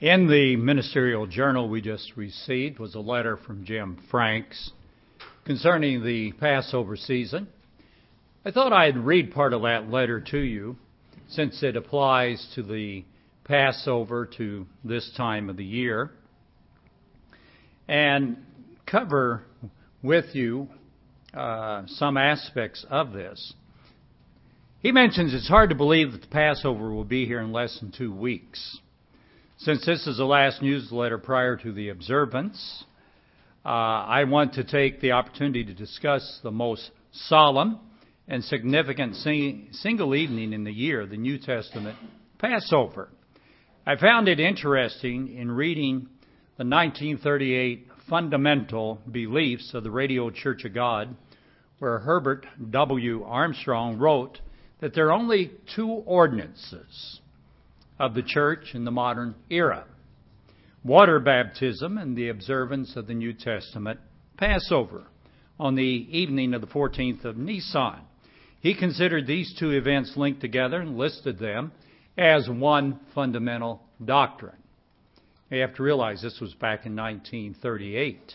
In the ministerial journal we just received was a letter from Jim Franks concerning the Passover season. I thought I'd read part of that letter to you since it applies to the Passover, to this time of the year, and cover with you some aspects of this. He mentions it's hard to believe that the Passover will be here in less than 2 weeks. Since this is the last newsletter prior to the observance, I want to take the opportunity to discuss the most solemn and significant single evening in the year, the New Testament Passover. I found it interesting in reading the 1938 Fundamental Beliefs of the Radio Church of God, where Herbert W. Armstrong wrote that there are only 2 ordinances of the church in the modern era: water baptism and the observance of the New Testament Passover on the evening of the 14th of Nisan. He considered these 2 events linked together and listed them as one fundamental doctrine. You have to realize this was back in 1938.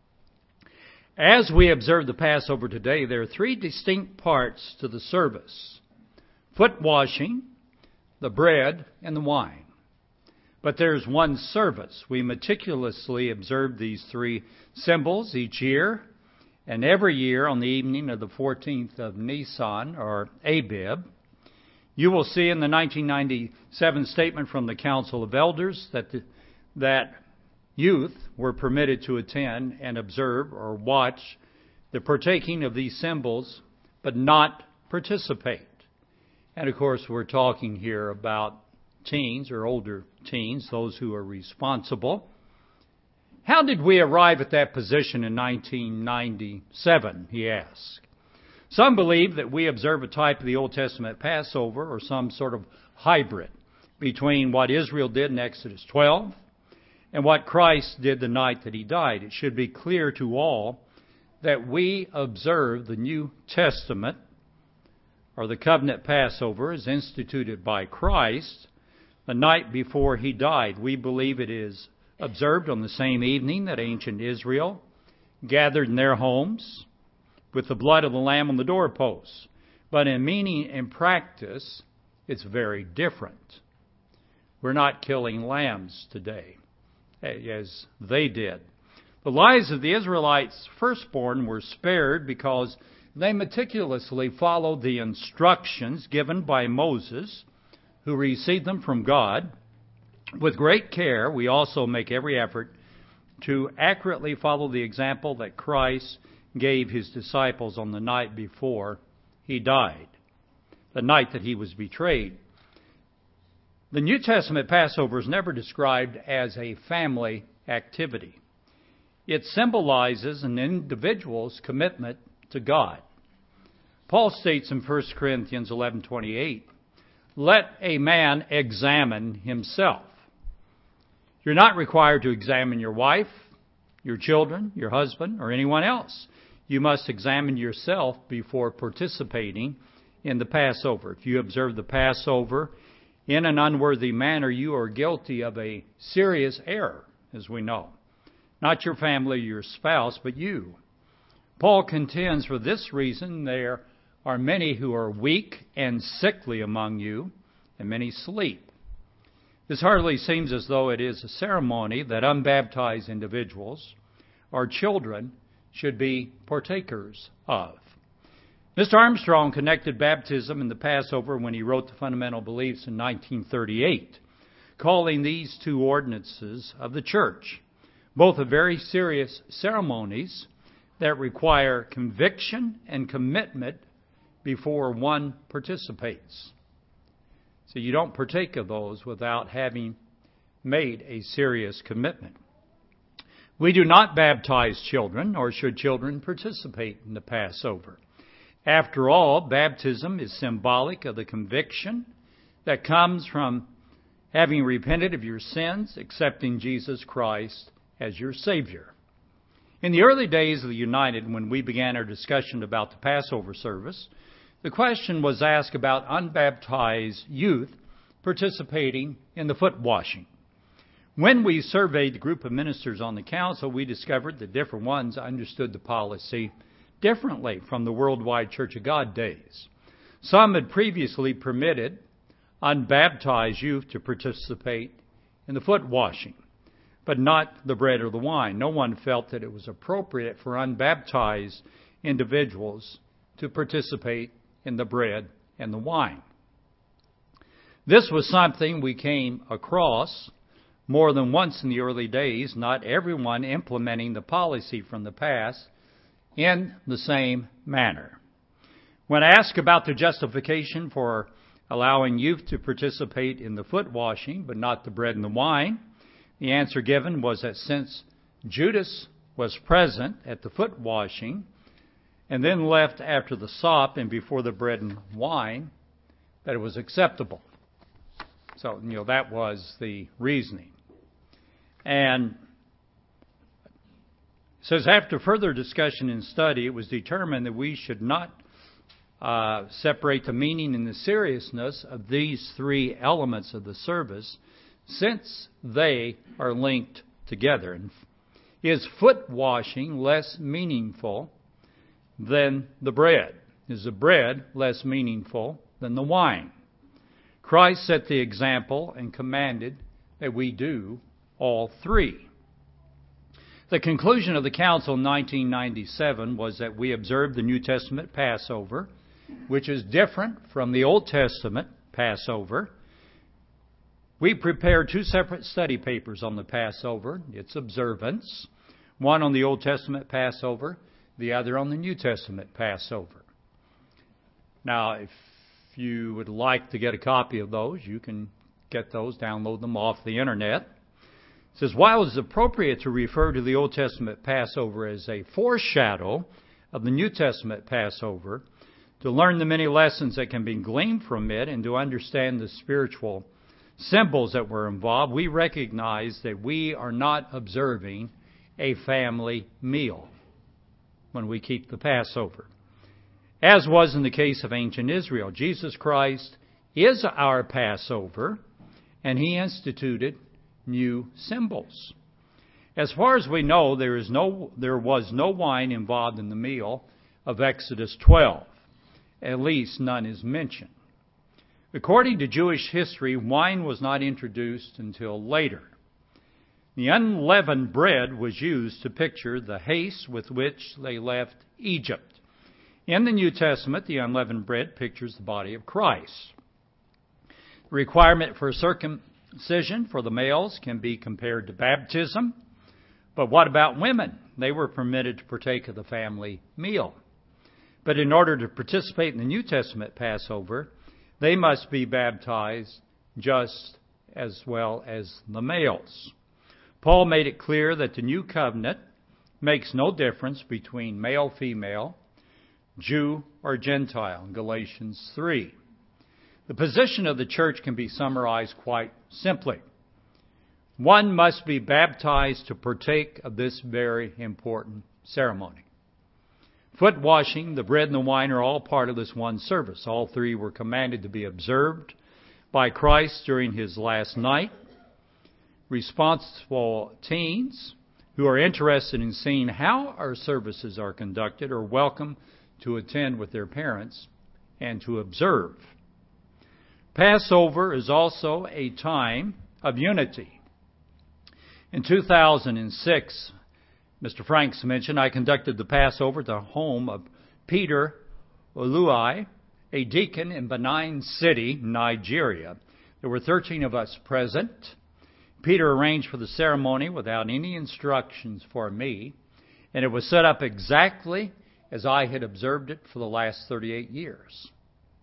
As we observe the Passover today, there are 3 distinct parts to the service: foot washing, the bread, and the wine. But there's one service. We meticulously observe these 3 symbols each year, and every year on the evening of the 14th of Nisan, or Abib. You will see in the 1997 statement from the Council of Elders that youth were permitted to attend and observe or watch the partaking of these symbols, but not participate. And of course, we're talking here about teens or older teens, those who are responsible. How did we arrive at that position in 1997, he asked. Some believe that we observe a type of the Old Testament Passover, or some sort of hybrid between what Israel did in Exodus 12 and what Christ did the night that he died. It should be clear to all that we observe the New Testament, or the covenant Passover, as instituted by Christ the night before he died. We believe it is observed on the same evening that ancient Israel gathered in their homes with the blood of the Lamb on the doorposts. But in meaning and practice, it's very different. We're not killing lambs today, as they did. The lives of the Israelites' firstborn were spared because they meticulously followed the instructions given by Moses, who received them from God. With great care, we also make every effort to accurately follow the example that Christ gave his disciples on the night before he died, the night that he was betrayed. The New Testament Passover is never described as a family activity. It symbolizes an individual's commitment to God. Paul states in 1 Corinthians 11:28, "Let a man examine himself." You're not required to examine your wife, your children, your husband, or anyone else. You must examine yourself before participating in the Passover. If you observe the Passover in an unworthy manner, you are guilty of a serious error, as we know. Not your family, your spouse, but you. Paul contends for this reason there are many who are weak and sickly among you, and many sleep. This hardly seems as though it is a ceremony that unbaptized individuals or children should be partakers of. Mr. Armstrong connected baptism and the Passover when he wrote the Fundamental Beliefs in 1938, calling these 2 ordinances of the church, both are very serious ceremonies that require conviction and commitment before one participates. So you don't partake of those without having made a serious commitment. We do not baptize children, nor should children participate in the Passover. After all, baptism is symbolic of the conviction that comes from having repented of your sins, accepting Jesus Christ as your Savior. In the early days of the United, when we began our discussion about the Passover service, the question was asked about unbaptized youth participating in the foot washing. When we surveyed the group of ministers on the council, we discovered that different ones understood the policy differently from the worldwide Church of God days. Some had previously permitted unbaptized youth to participate in the foot washing, but not the bread or the wine. No one felt that it was appropriate for unbaptized individuals to participate in the bread and the wine. This was something we came across more than once in the early days, not everyone implementing the policy from the past in the same manner. When asked about the justification for allowing youth to participate in the foot washing but not the bread and the wine, the answer given was that since Judas was present at the foot washing and then left after the sop and before the bread and wine, that it was acceptable. So, that was the reasoning. And it says, after further discussion and study, it was determined that we should not separate the meaning and the seriousness of these three elements of the service, since they are linked together. And is foot washing less meaningful than the bread? Is the bread less meaningful than the wine? Christ set the example and commanded that we do all three. The conclusion of the council in 1997 was that we observed the New Testament Passover, which is different from the Old Testament Passover. We prepared two separate study papers on the Passover, its observance, one on the Old Testament Passover, the other on the New Testament Passover. Now, if you would like to get a copy of those, you can get those, download them off the internet. It says, while it is appropriate to refer to the Old Testament Passover as a foreshadow of the New Testament Passover, to learn the many lessons that can be gleaned from it and to understand the spiritual symbols that were involved, we recognize that we are not observing a family meal when we keep the Passover. As was in the case of ancient Israel, Jesus Christ is our Passover, and He instituted new symbols. As far as we know, there was no wine involved in the meal of Exodus 12. At least none is mentioned. According to Jewish history, wine was not introduced until later. The unleavened bread was used to picture the haste with which they left Egypt. In the New Testament, the unleavened bread pictures the body of Christ. The requirement for circumcision for the males can be compared to baptism. But what about women? They were permitted to partake of the family meal. But in order to participate in the New Testament Passover, they must be baptized just as well as the males. Paul made it clear that the new covenant makes no difference between male, female, Jew, or Gentile in Galatians 3. The position of the church can be summarized quite simply. One must be baptized to partake of this very important ceremony. Foot washing, the bread and the wine are all part of this one service. All three were commanded to be observed by Christ during His last night. Responsible teens who are interested in seeing how our services are conducted are welcome to attend with their parents and to observe. Passover is also a time of unity. In 2006, Mr. Franks mentioned, I conducted the Passover at the home of Peter Oluai, a deacon in Benin City, Nigeria. There were 13 of us present. Peter arranged for the ceremony without any instructions for me, and it was set up exactly as I had observed it for the last 38 years.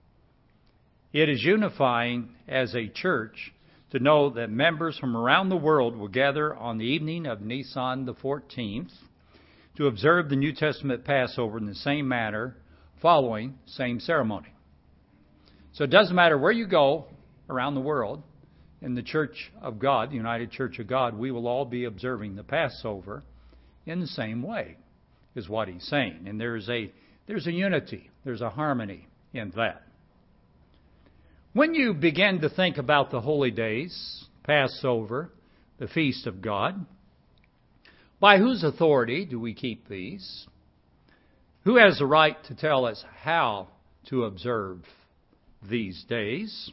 It is unifying as a church to know that members from around the world will gather on the evening of Nisan the 14th to observe the New Testament Passover in the same manner, following same ceremony. So it doesn't matter where you go around the world, in the Church of God, the United Church of God, we will all be observing the Passover in the same way, is what he's saying. And there's a unity, there's a harmony in that. When you begin to think about the holy days, Passover, the feast of God. By whose authority do we keep these? Who has the right to tell us how to observe these days?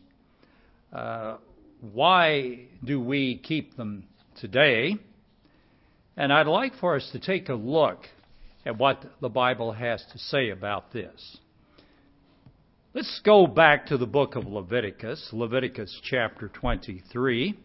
Why do we keep them today? And I'd like for us to take a look at what the Bible has to say about this. Let's go back to the book of Leviticus, Leviticus chapter 23.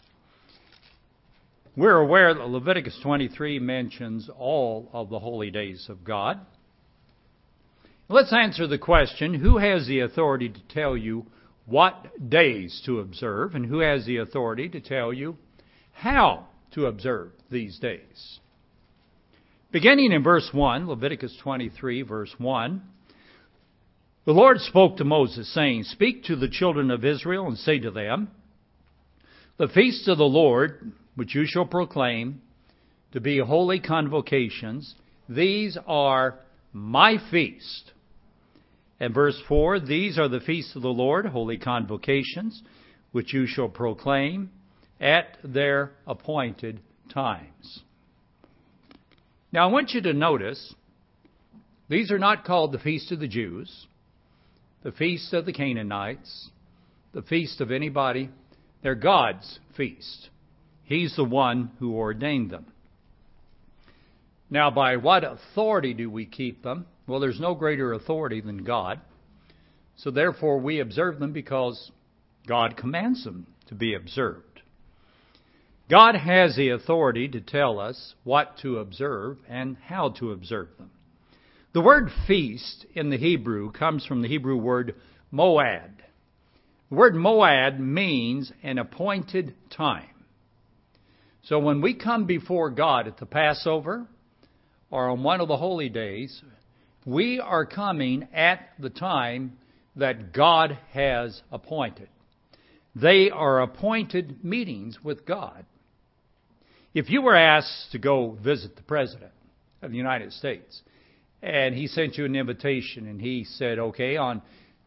We're aware that Leviticus 23 mentions all of the holy days of God. Let's answer the question, who has the authority to tell you what days to observe, and who has the authority to tell you how to observe these days? Beginning in verse 1, Leviticus 23, verse 1, the Lord spoke to Moses, saying, "Speak to the children of Israel and say to them, the feast of the Lord, which you shall proclaim to be holy convocations, these are my feast." And verse 4, "These are the feasts of the Lord, holy convocations, which you shall proclaim at their appointed times." Now I want you to notice, these are not called the feast of the Jews, the feast of the Canaanites, the feast of anybody. They're God's feast. He's the one who ordained them. Now, by what authority do we keep them? Well, there's no greater authority than God. So therefore, we observe them because God commands them to be observed. God has the authority to tell us what to observe and how to observe them. The word feast in the Hebrew comes from the Hebrew word moad. The word moad means an appointed time. So when we come before God at the Passover or on one of the holy days, we are coming at the time that God has appointed. They are appointed meetings with God. If you were asked to go visit the President of the United States, and he sent you an invitation, and he said, okay, on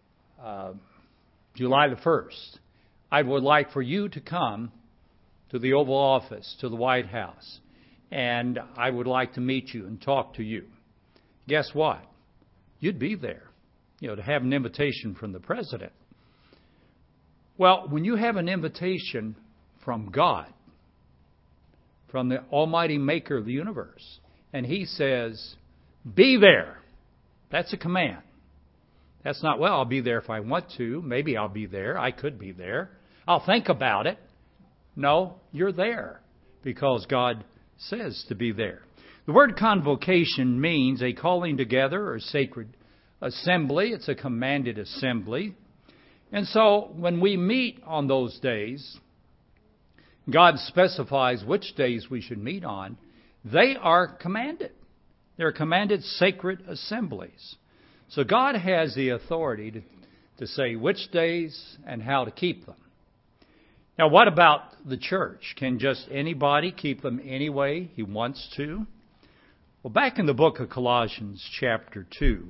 July the 1st, I would like for you to come to the Oval Office, to the White House, and I would like to meet you and talk to you. Guess what? You'd be there, to have an invitation from the President. Well, when you have an invitation from God, from the Almighty Maker of the universe, and He says, be there. That's a command. That's not, well, I'll be there if I want to. Maybe I'll be there. I could be there. I'll think about it. No, you're there because God says to be there. The word convocation means a calling together or sacred assembly. It's a commanded assembly. And so when we meet on those days, God specifies which days we should meet on. They are commanded. They're commanded sacred assemblies. So God has the authority to say which days and how to keep them. Now, what about the church? Can just anybody keep them any way he wants to? Well, back in the book of Colossians chapter 2,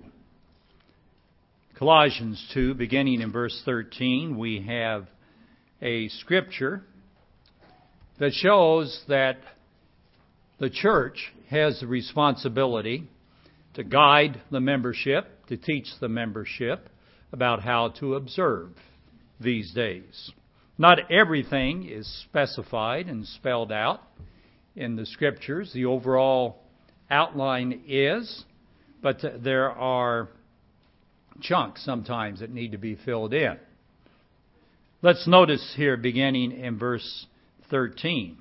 Colossians 2, beginning in verse 13, we have a scripture that shows that the church has the responsibility to guide the membership, to teach the membership about how to observe these days. Not everything is specified and spelled out in the Scriptures. The overall outline is, but there are chunks sometimes that need to be filled in. Let's notice here beginning in verse 13.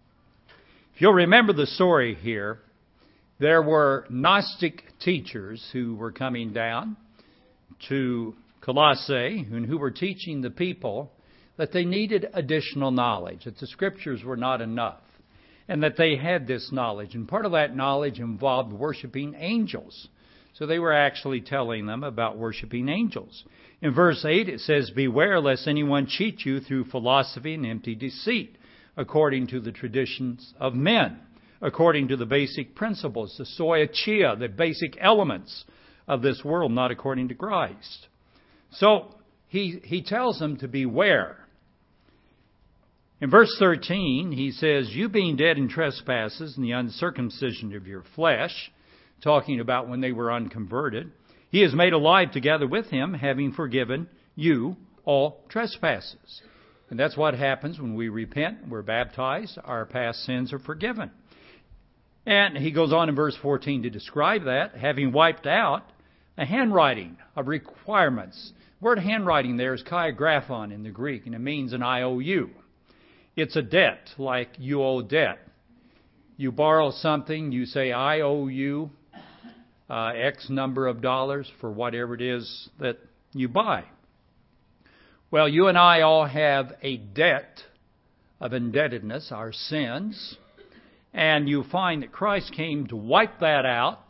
If you'll remember the story here, there were Gnostic teachers who were coming down to Colossae and who were teaching the people that they needed additional knowledge, that the Scriptures were not enough, and that they had this knowledge. And part of that knowledge involved worshiping angels. So they were actually telling them about worshiping angels. In verse 8 it says, "Beware lest anyone cheat you through philosophy and empty deceit, according to the traditions of men, according to the basic principles, the soichia, the basic elements of this world, not according to Christ." So he tells them to beware. In verse 13, he says, you being dead in trespasses and the uncircumcision of your flesh, talking about when they were unconverted, he is made alive together with him, having forgiven you all trespasses. And that's what happens when we repent, we're baptized, our past sins are forgiven. And he goes on in verse 14 to describe that, having wiped out a handwriting of requirements. The word handwriting there is kaigraphon in the Greek, and it means an IOU. It's a debt, like you owe debt. You borrow something, you say, I owe you X number of dollars for whatever it is that you buy. Well, you and I all have a debt of indebtedness, our sins, and you find that Christ came to wipe that out,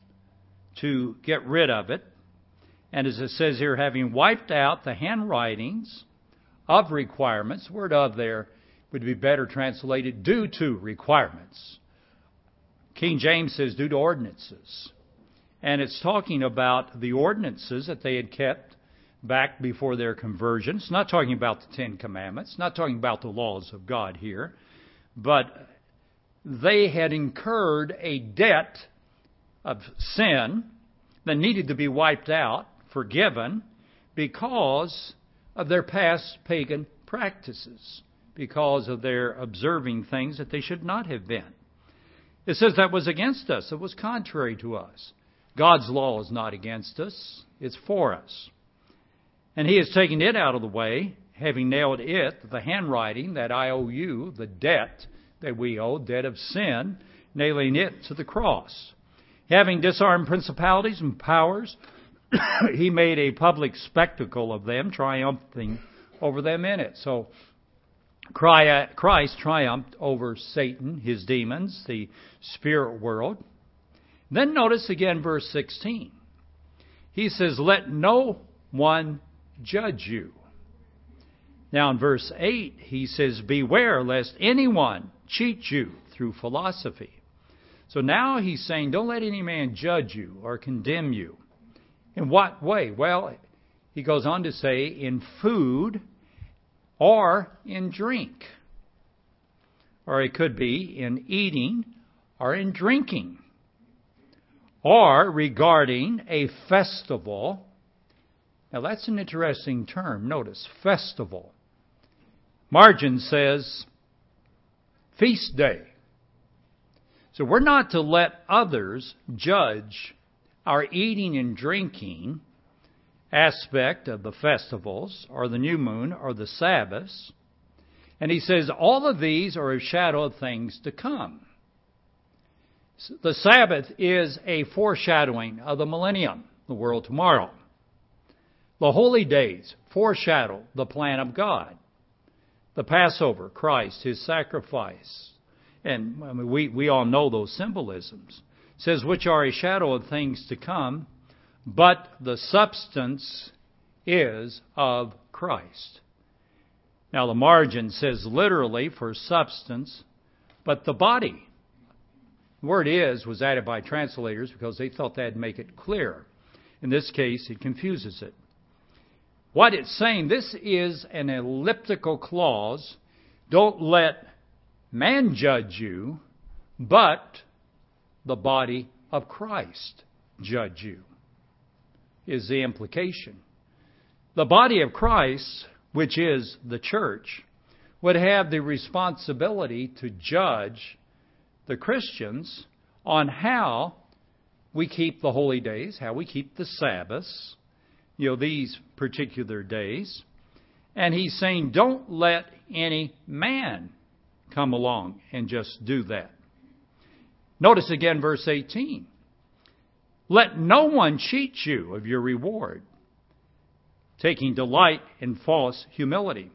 to get rid of it. And as it says here, having wiped out the handwritings of requirements, the word of there would be better translated due to requirements. King James says due to ordinances. And it's talking about the ordinances that they had kept back before their conversion. It's not talking about the Ten Commandments, not talking about the laws of God here, but they had incurred a debt of sin that needed to be wiped out, forgiven, because of their past pagan practices, because of their observing things that they should not have been. It says that was against us. It was contrary to us. God's law is not against us. It's for us. And he has taken it out of the way, having nailed it, the handwriting, that IOU, the debt that we owe, debt of sin, nailing it to the cross. Having disarmed principalities and powers, he made a public spectacle of them, triumphing over them in it. So Christ triumphed over Satan, his demons, the spirit world. Then notice again verse 16. He says, let no one judge you. Now in verse 8, he says, beware lest anyone cheat you through philosophy. So now he's saying, don't let any man judge you or condemn you. In what way? Well, he goes on to say, in food or in drink. Or it could be in eating or in drinking. Or regarding a festival. Now that's an interesting term. Notice, festival. Margin says, feast day. So we're not to let others judge our eating and drinking aspect of the festivals or the new moon or the Sabbaths. And he says all of these are a shadow of things to come. The Sabbath is a foreshadowing of the millennium, the world tomorrow. The holy days foreshadow the plan of God. The Passover, Christ, his sacrifice. And I mean, we all know those symbolisms. It says, which are a shadow of things to come, but the substance is of Christ. Now the margin says literally for substance, but the body. The word is was added by translators because they thought that'd make it clear. In this case, it confuses it. What it's saying, this is an elliptical clause. Don't let man judge you, but the body of Christ judge you, is the implication. The body of Christ, which is the church, would have the responsibility to judge the Christians on how we keep the holy days, how we keep the Sabbaths, these particular days. And he's saying, don't let any man come along and just do that. Notice again verse 18. Let no one cheat you of your reward, taking delight in false humility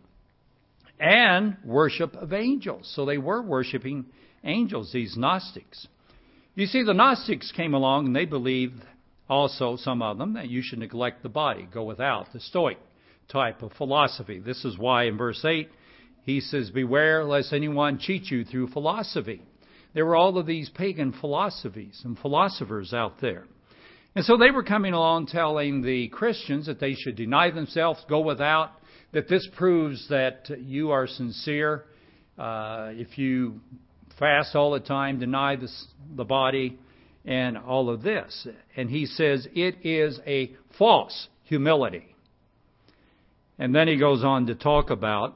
and worship of angels. So they were worshiping angels, these Gnostics. You see, the Gnostics came along and they believed also, some of them, that you should neglect the body, go without, the Stoic type of philosophy. This is why in verse 8 he says, beware lest anyone cheat you through philosophy. There were all of these pagan philosophies and philosophers out there. And so they were coming along telling the Christians that they should deny themselves, go without, that this proves that you are sincere if you fast all the time, deny the body, and all of this. And he says it is a false humility. And then he goes on to talk about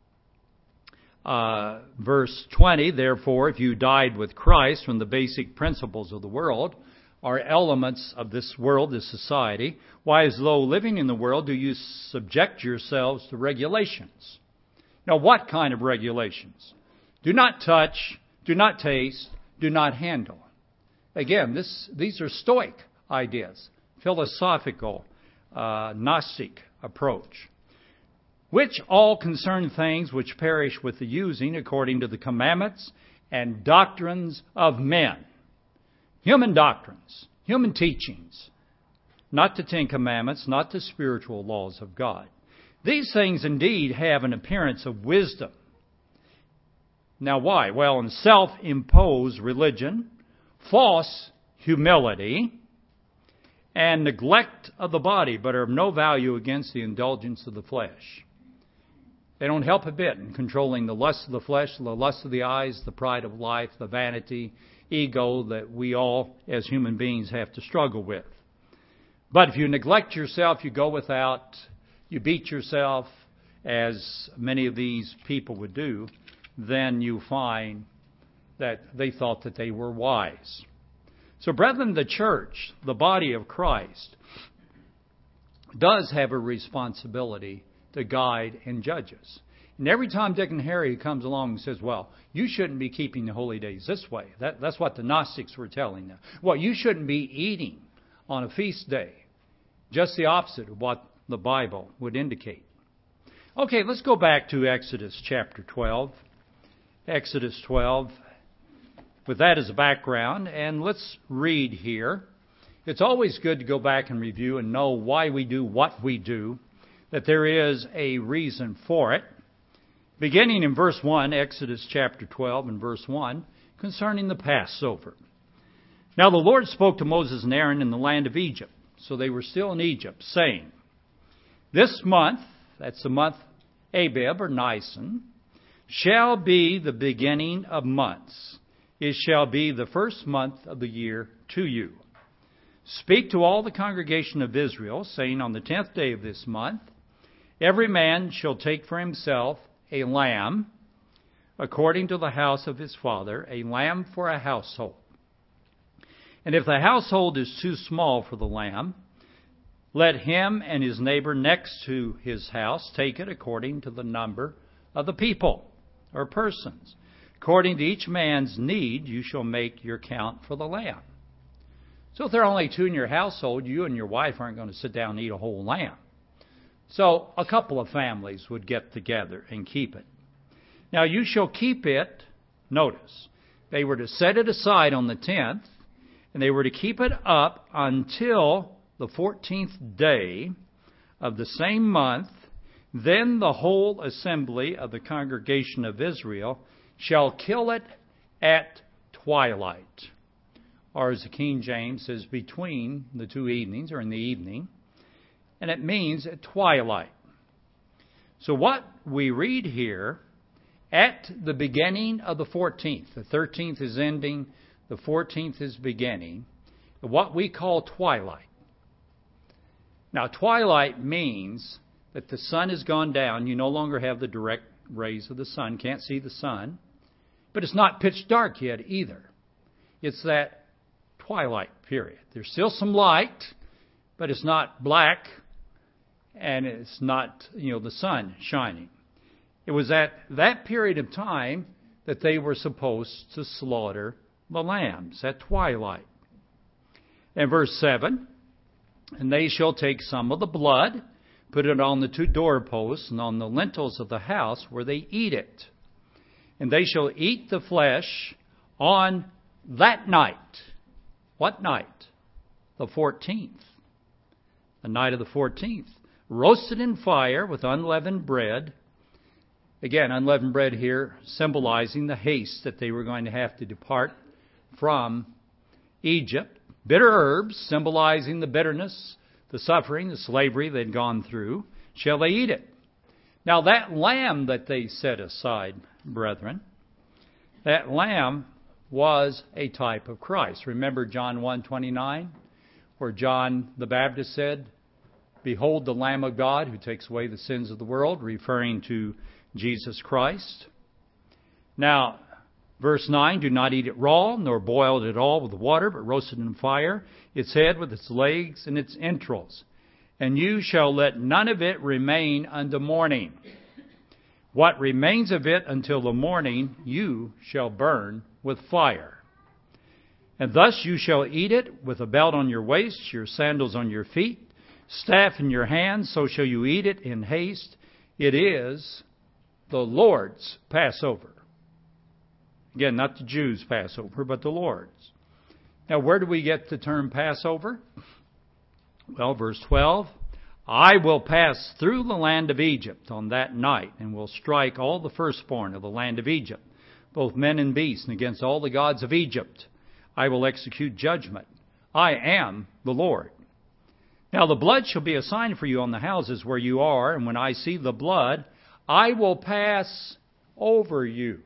verse 20, therefore, if you died with Christ from the basic principles of the world, are elements of this world, this society, why, as though living in the world, do you subject yourselves to regulations? Now, what kind of regulations? Do not touch, do not taste, do not handle. Again, these are Stoic ideas, philosophical, Gnostic approach, which all concern things which perish with the using according to the commandments and doctrines of men. Human doctrines, human teachings, not the Ten Commandments, not the spiritual laws of God. These things indeed have an appearance of wisdom. Now why? Well, in self-imposed religion, false humility, and neglect of the body, but are of no value against the indulgence of the flesh. They don't help a bit in controlling the lust of the flesh, the lust of the eyes, the pride of life, the vanity, ego that we all as human beings have to struggle with. But if you neglect yourself, you go without, you beat yourself, as many of these people would do, then you find that they thought that they were wise. So, brethren, the church, the body of Christ, does have a responsibility to guide and judge us. And every time Dick and Harry comes along and says, well, you shouldn't be keeping the holy days this way. That's what the Gnostics were telling them. Well, you shouldn't be eating on a feast day. Just the opposite of what the Bible would indicate. Okay, let's go back to Exodus chapter 12. Exodus 12, with that as a background, and let's read here. It's always good to go back and review and know why we do what we do, that there is a reason for it. Beginning in verse 1, Exodus chapter 12 and verse 1, concerning the Passover. Now the Lord spoke to Moses and Aaron in the land of Egypt. So they were still in Egypt, saying, this month, that's the month Abib or Nisan, shall be the beginning of months. It shall be the first month of the year to you. Speak to all the congregation of Israel, saying, on the 10th day of this month, every man shall take for himself a lamb, according to the house of his father, a lamb for a household. And if the household is too small for the lamb, let him and his neighbor next to his house take it according to the number of the people or persons. According to each man's need, you shall make your count for the lamb. So if there are only two in your household, you and your wife aren't going to sit down and eat a whole lamb. So a couple of families would get together and keep it. Now you shall keep it, notice, they were to set it aside on the 10th, and they were to keep it up until the 14th day of the same month. Then the whole assembly of the congregation of Israel shall kill it at twilight. Or as the King James says, between the two evenings, or in the evening. And it means at twilight. So what we read here, at the beginning of the 14th, the 13th is ending, the 14th is beginning, what we call twilight. Now, twilight means that the sun has gone down. You no longer have the direct rays of the sun. Can't see the sun. But it's not pitch dark yet either. It's that twilight period. There's still some light, but it's not black, and it's not, the sun shining. It was at that period of time that they were supposed to slaughter the lambs at twilight. And verse 7, and they shall take some of the blood, put it on the two doorposts and on the lintels of the house where they eat it. And they shall eat the flesh on that night. What night? The 14th. The night of the 14th. Roasted in fire with unleavened bread. Again, unleavened bread here symbolizing the haste that they were going to have to depart from Egypt. Bitter herbs symbolizing the bitterness, the suffering, the slavery they'd gone through. Shall they eat it? Now that lamb that they set aside, brethren, that lamb was a type of Christ. Remember John 1:29, where John the Baptist said, "Behold the Lamb of God who takes away the sins of the world," referring to Jesus Christ. Now, verse 9, "Do not eat it raw, nor boil it at all with water, but roast it in fire, its head with its legs and its entrails. And you shall let none of it remain unto morning. What remains of it until the morning you shall burn with fire. And thus you shall eat it with a belt on your waist, your sandals on your feet, staff in your hand, so shall you eat it in haste. It is the Lord's Passover." Again, not the Jews' Passover, but the Lord's. Now, where do we get the term Passover? Well, verse 12, "I will pass through the land of Egypt on that night, and will strike all the firstborn of the land of Egypt, both men and beasts, and against all the gods of Egypt I will execute judgment. I am the Lord. Now the blood shall be a sign for you on the houses where you are, and when I see the blood, I will pass over you."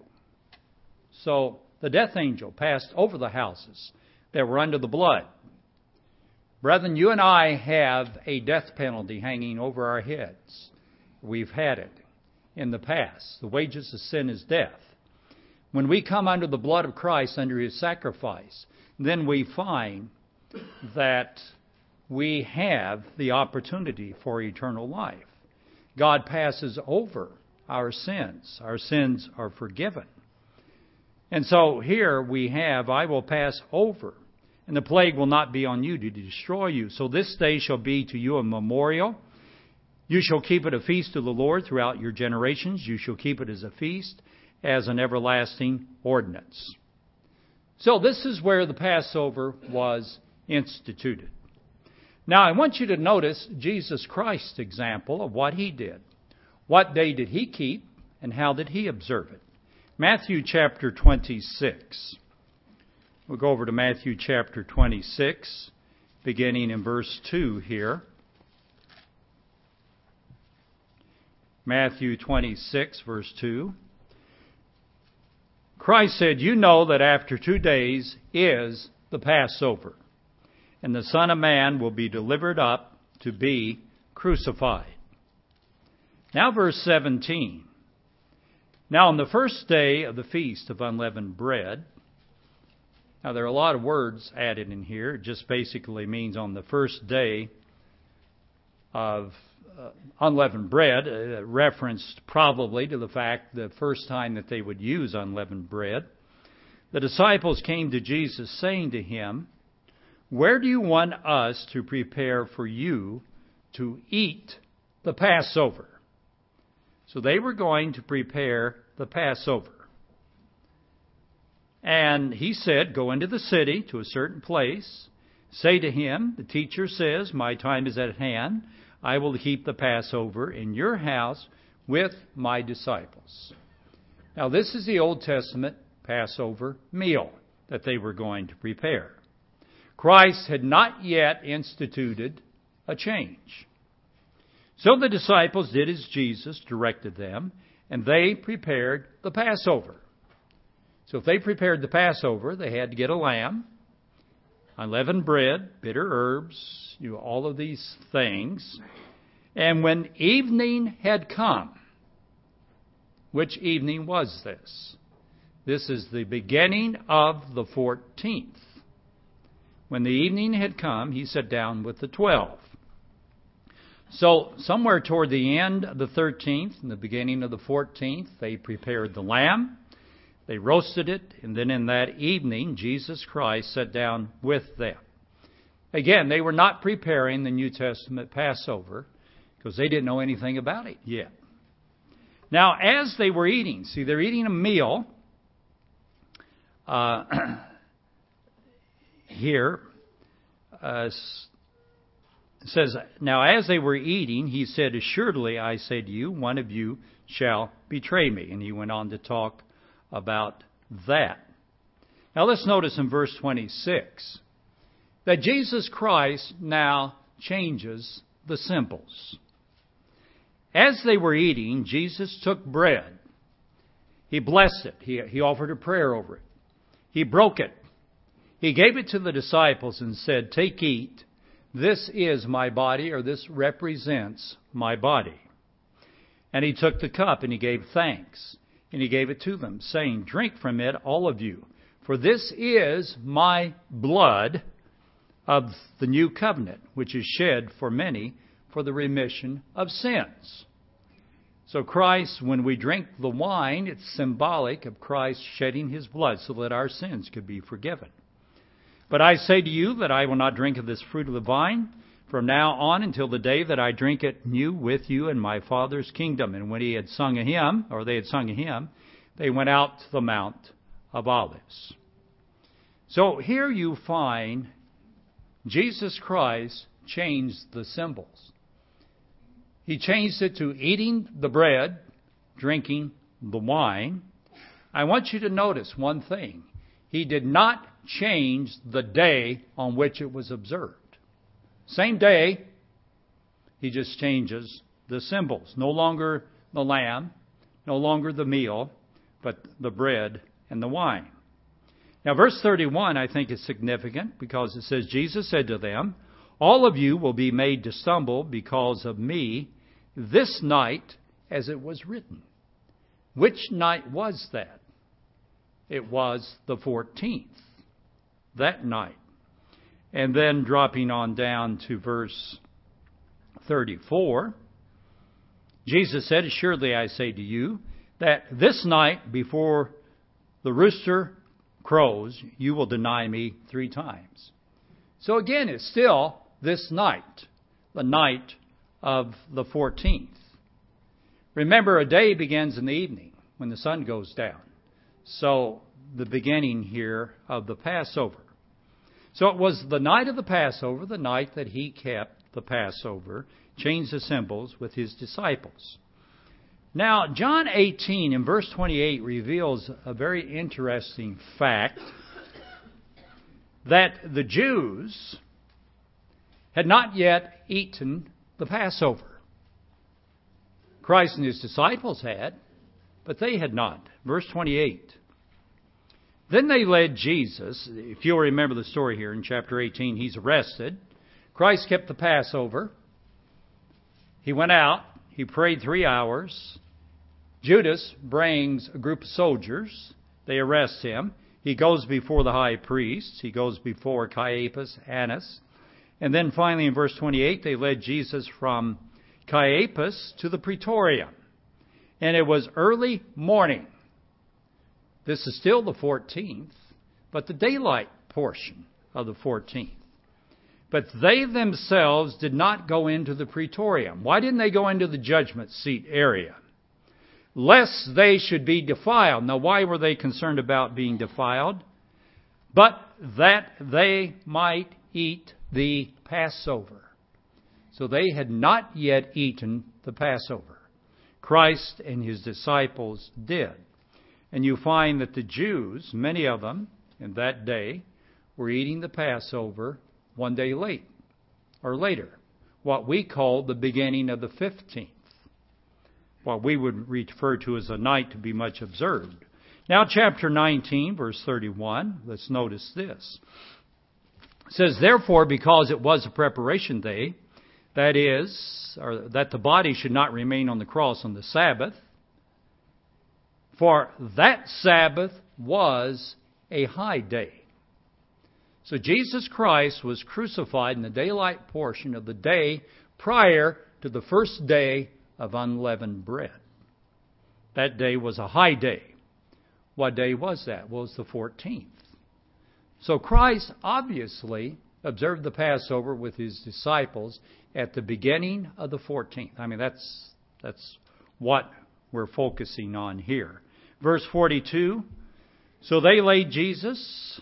So the death angel passed over the houses that were under the blood. Brethren, you and I have a death penalty hanging over our heads. We've had it in the past. The wages of sin is death. When we come under the blood of Christ, under His sacrifice, then we find that we have the opportunity for eternal life. God passes over our sins. Our sins are forgiven. And so here we have, "I will pass over, and the plague will not be on you to destroy you. So this day shall be to you a memorial. You shall keep it a feast to the Lord throughout your generations. You shall keep it as a feast, as an everlasting ordinance." So this is where the Passover was instituted. Now I want you to notice Jesus Christ's example of what He did. What day did He keep, and how did He observe it? Matthew chapter 26. We'll go over to Matthew chapter 26, beginning in verse 2 here. Matthew 26, verse 2. Christ said, "You know that after 2 days is the Passover, and the Son of Man will be delivered up to be crucified." Now verse 17. "Now on the first day of the feast of unleavened bread," now there are a lot of words added in here. It just basically means on the first day of unleavened bread, referenced probably to the fact the first time that they would use unleavened bread. "The disciples came to Jesus saying to Him, 'Where do you want us to prepare for you to eat the Passover?'" So they were going to prepare the Passover. And He said, "Go into the city to a certain place. Say to him, the teacher says, 'My time is at hand. I will keep the Passover in your house with my disciples.'" Now this is the Old Testament Passover meal that they were going to prepare. Christ had not yet instituted a change. So the disciples did as Jesus directed them, and they prepared the Passover. So if they prepared the Passover, they had to get a lamb, unleavened bread, bitter herbs, all of these things. And when evening had come, which evening was this? This is the beginning of the 14th. When the evening had come, He sat down with the 12. So somewhere toward the end of the 13th and the beginning of the 14th, they prepared the lamb. They roasted it, and then in that evening, Jesus Christ sat down with them. Again, they were not preparing the New Testament Passover because they didn't know anything about it yet. Now, as they were eating, see, they're eating a meal here. It says, "Now as they were eating, He said, 'Assuredly, I say to you, one of you shall betray me.'" And He went on to talk about that. Now let's notice in verse 26 that Jesus Christ now changes the symbols. As they were eating, Jesus took bread. He blessed it. He offered a prayer over it. He broke it. He gave it to the disciples and said, "Take, eat. This is my body," or this represents my body. And he took the cup and he gave thanks. And he gave it to them, saying, "Drink from it, all of you. For this is my blood of the new covenant, which is shed for many for the remission of sins." So Christ, when we drink the wine, it's symbolic of Christ shedding his blood so that our sins could be forgiven. "But I say to you that I will not drink of this fruit of the vine from now on until the day that I drink it new with you in my Father's kingdom." And when he had sung a hymn, or they had sung a hymn, they went out to the Mount of Olives. So here you find Jesus Christ changed the symbols. He changed it to eating the bread, drinking the wine. I want you to notice one thing. He did not change the day on which it was observed. Same day, he just changes the symbols. No longer the lamb, no longer the meal, but the bread and the wine. Now, verse 31, I think, is significant because it says, Jesus said to them, "All of you will be made to stumble because of me this night, as it was written." Which night was that? It was the 14th, that night. And then dropping on down to verse 34, Jesus said, "Assuredly I say to you, that this night before the rooster crows, you will deny me 3 times." So again, it's still this night, the night of the 14th. Remember, a day begins in the evening when the sun goes down. So the beginning here of the Passover. So it was the night of the Passover, the night that he kept the Passover, changed the symbols with his disciples. Now, John 18 in verse 28 reveals a very interesting fact that the Jews had not yet eaten the Passover. Christ and his disciples had, but they had not. Verse 28. Then they led Jesus. If you'll remember the story here in chapter 18, he's arrested. Christ kept the Passover. He went out. He prayed 3 hours. Judas brings a group of soldiers. They arrest him. He goes before the high priest. He goes before Caiaphas, Annas. And then finally in verse 28, they led Jesus from Caiaphas to the Praetorium. And it was early morning. This is still the 14th, but the daylight portion of the 14th. But they themselves did not go into the Praetorium. Why didn't they go into the judgment seat area? Lest they should be defiled. Now, why were they concerned about being defiled? But that they might eat the Passover. So they had not yet eaten the Passover. Christ and his disciples did. And you find that the Jews, many of them in that day, were eating the Passover one day late or later. What we call the beginning of the 15th. What we would refer to as a night to be much observed. Now chapter 19, verse 31, let's notice this. It says, "Therefore, because it was a preparation day, that is, or that the body should not remain on the cross on the Sabbath, for that Sabbath was a high day." So Jesus Christ was crucified in the daylight portion of the day prior to the first day of unleavened bread. That day was a high day. What day was that? Well, it was the 14th. So Christ obviously observed the Passover with his disciples at the beginning of the 14th. I mean, that's what we're focusing on here. Verse 42, there they laid Jesus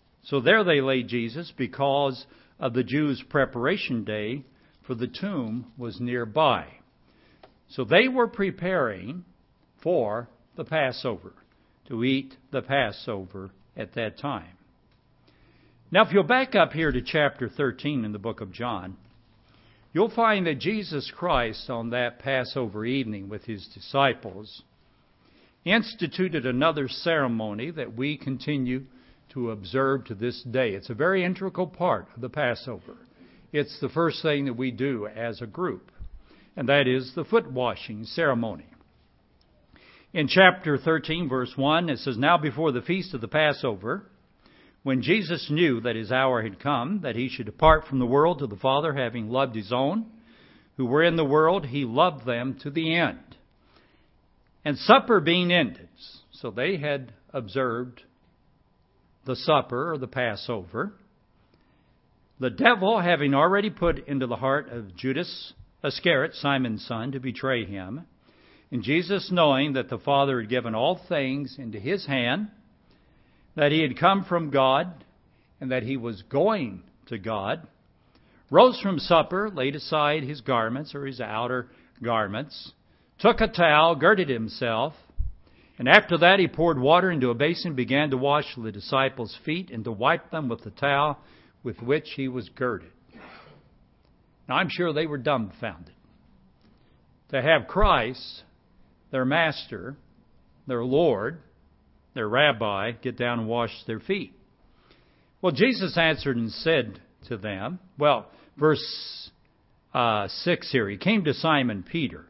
because of the Jews' preparation day, for the tomb was nearby. So they were preparing for the Passover, to eat the Passover at that time. Now, if you'll back up here to chapter 13 in the book of John, you'll find that Jesus Christ on that Passover evening with his disciples instituted another ceremony that we continue to observe to this day. It's a very integral part of the Passover. It's the first thing that we do as a group, and that is the foot washing ceremony. In chapter 13, verse 1, it says, "Now before the feast of the Passover, when Jesus knew that his hour had come, that he should depart from the world to the Father, having loved his own, who were in the world, he loved them to the end. And supper being ended," so they had observed the supper or the Passover, "the devil having already put into the heart of Judas Iscariot, Simon's son, to betray him, and Jesus, knowing that the Father had given all things into his hand, that he had come from God, and that he was going to God, rose from supper, laid aside his garments or his outer garments, took a towel, girded himself, and after that he poured water into a basin, began to wash the disciples' feet and to wipe them with the towel with which he was girded." Now I'm sure they were dumbfounded to have Christ, their master, their Lord, their rabbi, get down and wash their feet. Well, Jesus answered and said to them, verse 6 here, he came to Simon Peter.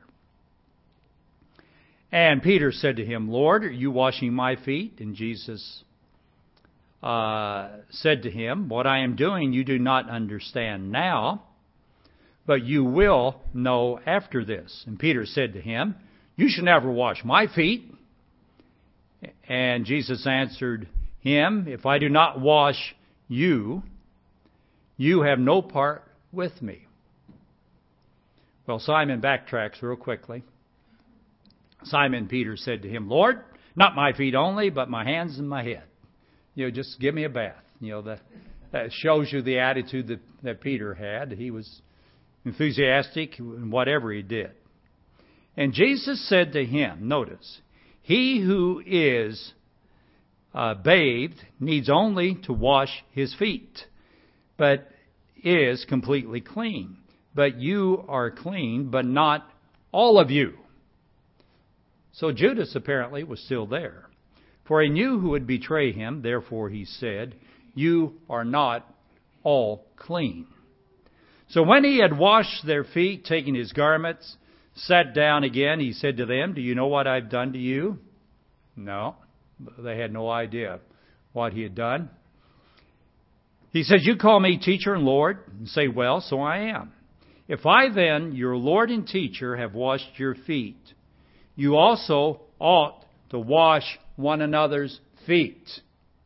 And Peter said to him, "Lord, are you washing my feet?" And Jesus said to him, "What I am doing you do not understand now, but you will know after this." And Peter said to him, "You shall never wash my feet." And Jesus answered him, "If I do not wash you, you have no part with me." Well, Simon backtracks real quickly. Simon Peter said to him, "Lord, not my feet only, but my hands and my head. Just give me a bath." That shows you the attitude that Peter had. He was enthusiastic in whatever he did. And Jesus said to him, notice, "He who is bathed needs only to wash his feet, but is completely clean. But you are clean, but not all of you." So Judas apparently was still there, for he knew who would betray him. Therefore he said, "You are not all clean." So when he had washed their feet, taking his garments, sat down again, he said to them, "Do you know what I've done to you?" No, they had no idea what he had done. He says, "You call me teacher and Lord, and say, well, so I am. If I then, your Lord and teacher, have washed your feet, you also ought to wash one another's feet."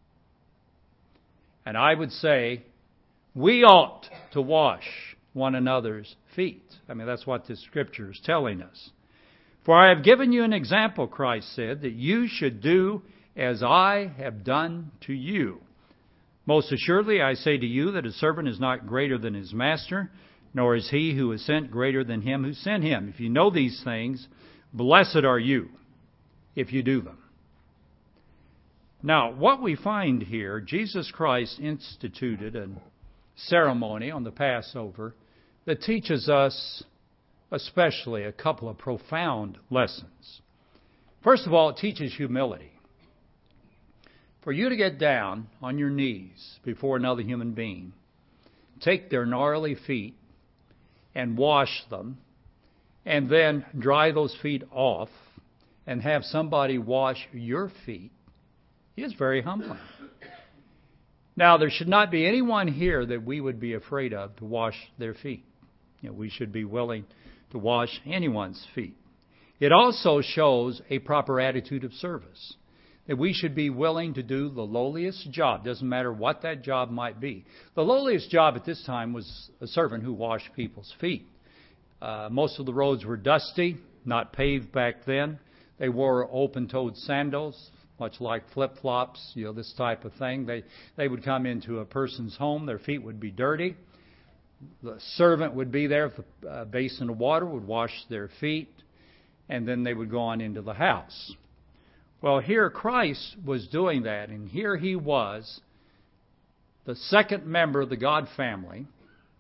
And I would say, we ought to wash one another's feet. That's what this scripture is telling us. "For I have given you an example," Christ said, "that you should do as I have done to you. Most assuredly, I say to you that a servant is not greater than his master, nor is he who is sent greater than him who sent him. If you know these things, blessed are you if you do them." Now, what we find here, Jesus Christ instituted a ceremony on the Passover that teaches us especially a couple of profound lessons. First of all, it teaches humility. For you to get down on your knees before another human being, take their gnarly feet and wash them, and then dry those feet off and have somebody wash your feet, is very humbling. Now, there should not be anyone here that we would be afraid of to wash their feet. We should be willing to wash anyone's feet. It also shows a proper attitude of service, that we should be willing to do the lowliest job. Doesn't matter what that job might be. The lowliest job at this time was a servant who washed people's feet. Most of the roads were dusty, not paved back then. They wore open-toed sandals, much like flip-flops, this type of thing. They would come into a person's home. Their feet would be dirty. The servant would be there with a basin of water, would wash their feet, and then they would go on into the house. Well, here Christ was doing that, and here he was, the second member of the God family,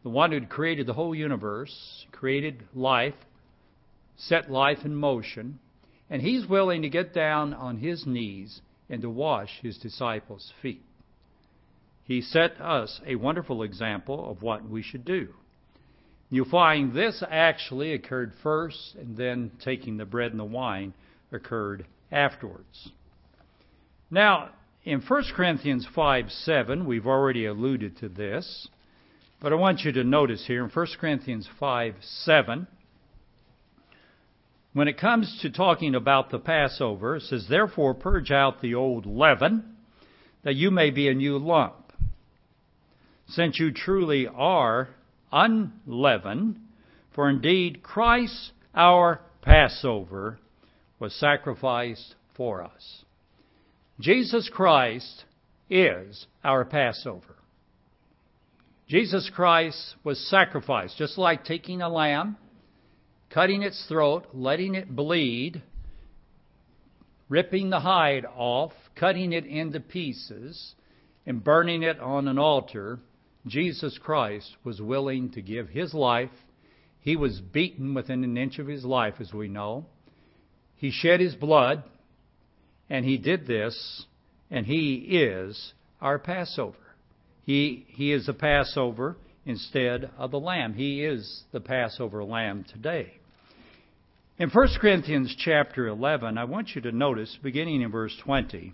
the one who created the whole universe, created life, set life in motion, and He's willing to get down on His knees and to wash His disciples' feet. He set us a wonderful example of what we should do. You'll find this actually occurred first, and then taking the bread and the wine occurred afterwards. Now, in 1 Corinthians 5:7, we've already alluded to this, but I want you to notice here in 1 Corinthians 5:7, when it comes to talking about the Passover, it says, "Therefore purge out the old leaven, that you may be a new lump, since you truly are unleavened. For indeed Christ our Passover was sacrificed for us." Jesus Christ is our Passover. Jesus Christ was sacrificed, just like taking a lamb, cutting its throat, letting it bleed, ripping the hide off, cutting it into pieces, and burning it on an altar. Jesus Christ was willing to give His life. He was beaten within an inch of His life, as we know. He shed His blood, and He did this, and He is our Passover. He is the Passover instead of the lamb. He is the Passover lamb today. In 1 Corinthians chapter 11, I want you to notice, beginning in verse 20,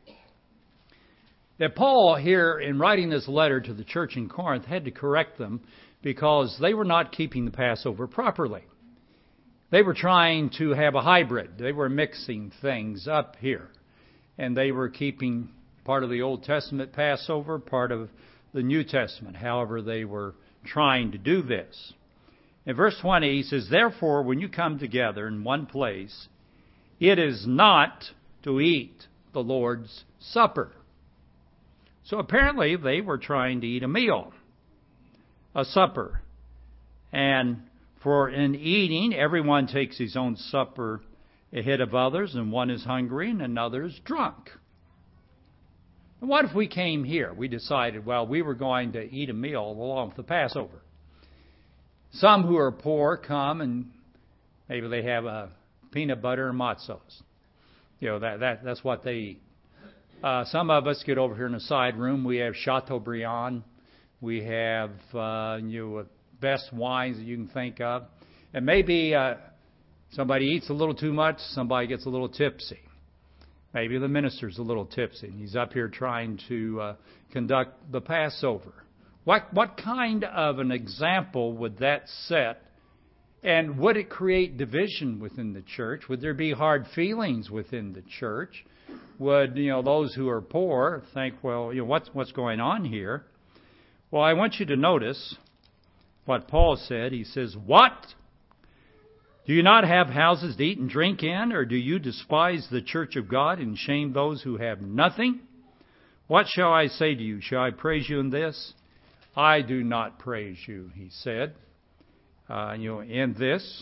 that Paul here, in writing this letter to the church in Corinth, had to correct them because they were not keeping the Passover properly. They were trying to have a hybrid. They were mixing things up here. And they were keeping part of the Old Testament Passover, part of the New Testament. However, they were trying to do this. In verse 20, he says, "Therefore, when you come together in one place, it is not to eat the Lord's Supper." So apparently they were trying to eat a meal, a supper. And for in eating, everyone takes his own supper ahead of others, and one is hungry and another is drunk. And what if we came here? We decided, well, we were going to eat a meal along with the Passover. Some who are poor come and maybe they have a peanut butter and matzos. That's what they eat. Some of us get over here in the side room. We have Chateaubriand. We have best wines that you can think of. And maybe somebody eats a little too much. Somebody gets a little tipsy. Maybe the minister's a little tipsy. And he's up here trying to conduct the Passover. What kind of an example would that set? And would it create division within the church? Would there be hard feelings within the church? Would those who are poor think, well, what's going on here? Well, I want you to notice what Paul said. He says, "What? Do you not have houses to eat and drink in, or do you despise the church of God and shame those who have nothing? What shall I say to you? Shall I praise you in this? I do not praise you," he said, in this.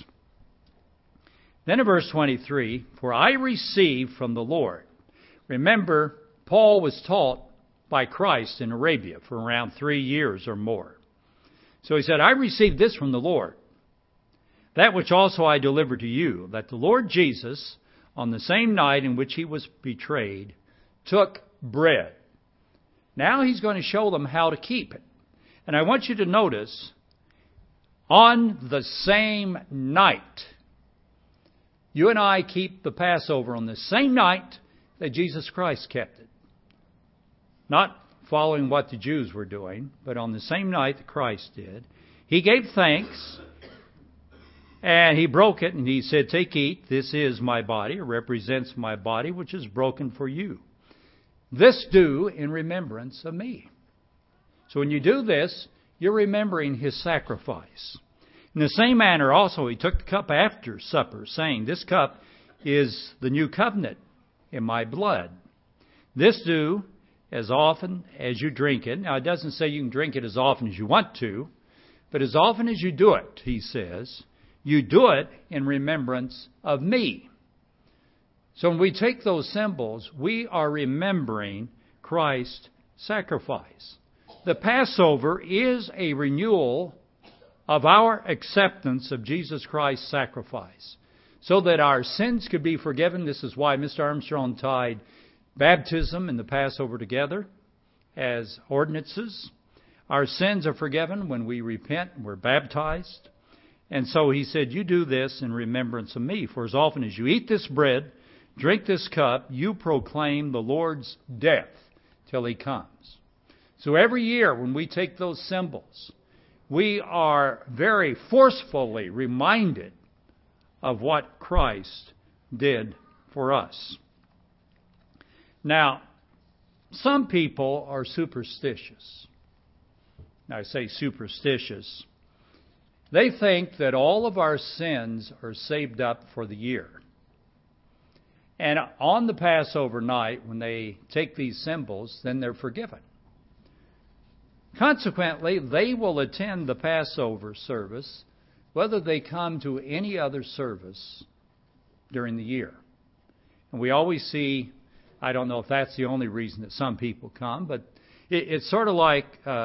Then in verse 23, "For I received from the Lord." Remember, Paul was taught by Christ in Arabia for around 3 years or more. So he said, "I received this from the Lord, that which also I delivered to you, that the Lord Jesus, on the same night in which He was betrayed, took bread." Now he's going to show them how to keep it. And I want you to notice, on the same night, you and I keep the Passover on the same night that Jesus Christ kept it. Not following what the Jews were doing, but on the same night that Christ did. He gave thanks, and He broke it, and He said, "Take, eat, this is my body," or represents my body, which is broken for you. "This do in remembrance of me." So when you do this, you're remembering His sacrifice. In the same manner also, He took the cup after supper, saying, "This cup is the new covenant in my blood. This do as often as you drink it." Now, it doesn't say you can drink it as often as you want to, but as often as you do it, he says, you do it in remembrance of me. So when we take those symbols, we are remembering Christ's sacrifice. the Passover is a renewal of our acceptance of Jesus Christ's sacrifice, so that our sins could be forgiven. This is why Mr. Armstrong tied baptism and the Passover together as ordinances. Our sins are forgiven when we repent and we're baptized. And so he said, you do this in remembrance of me. For as often as you eat this bread, drink this cup, you proclaim the Lord's death till he comes. So every year when we take those symbols, we are very forcefully reminded of what Christ did for us. Now, some people are superstitious. Now, I say superstitious. They think that all of our sins are saved up for the year. And on the Passover night, when they take these symbols, then they're forgiven. Consequently, they will attend the Passover service whether they come to any other service during the year. And we always see, I don't know if that's the only reason that some people come, but it's sort of like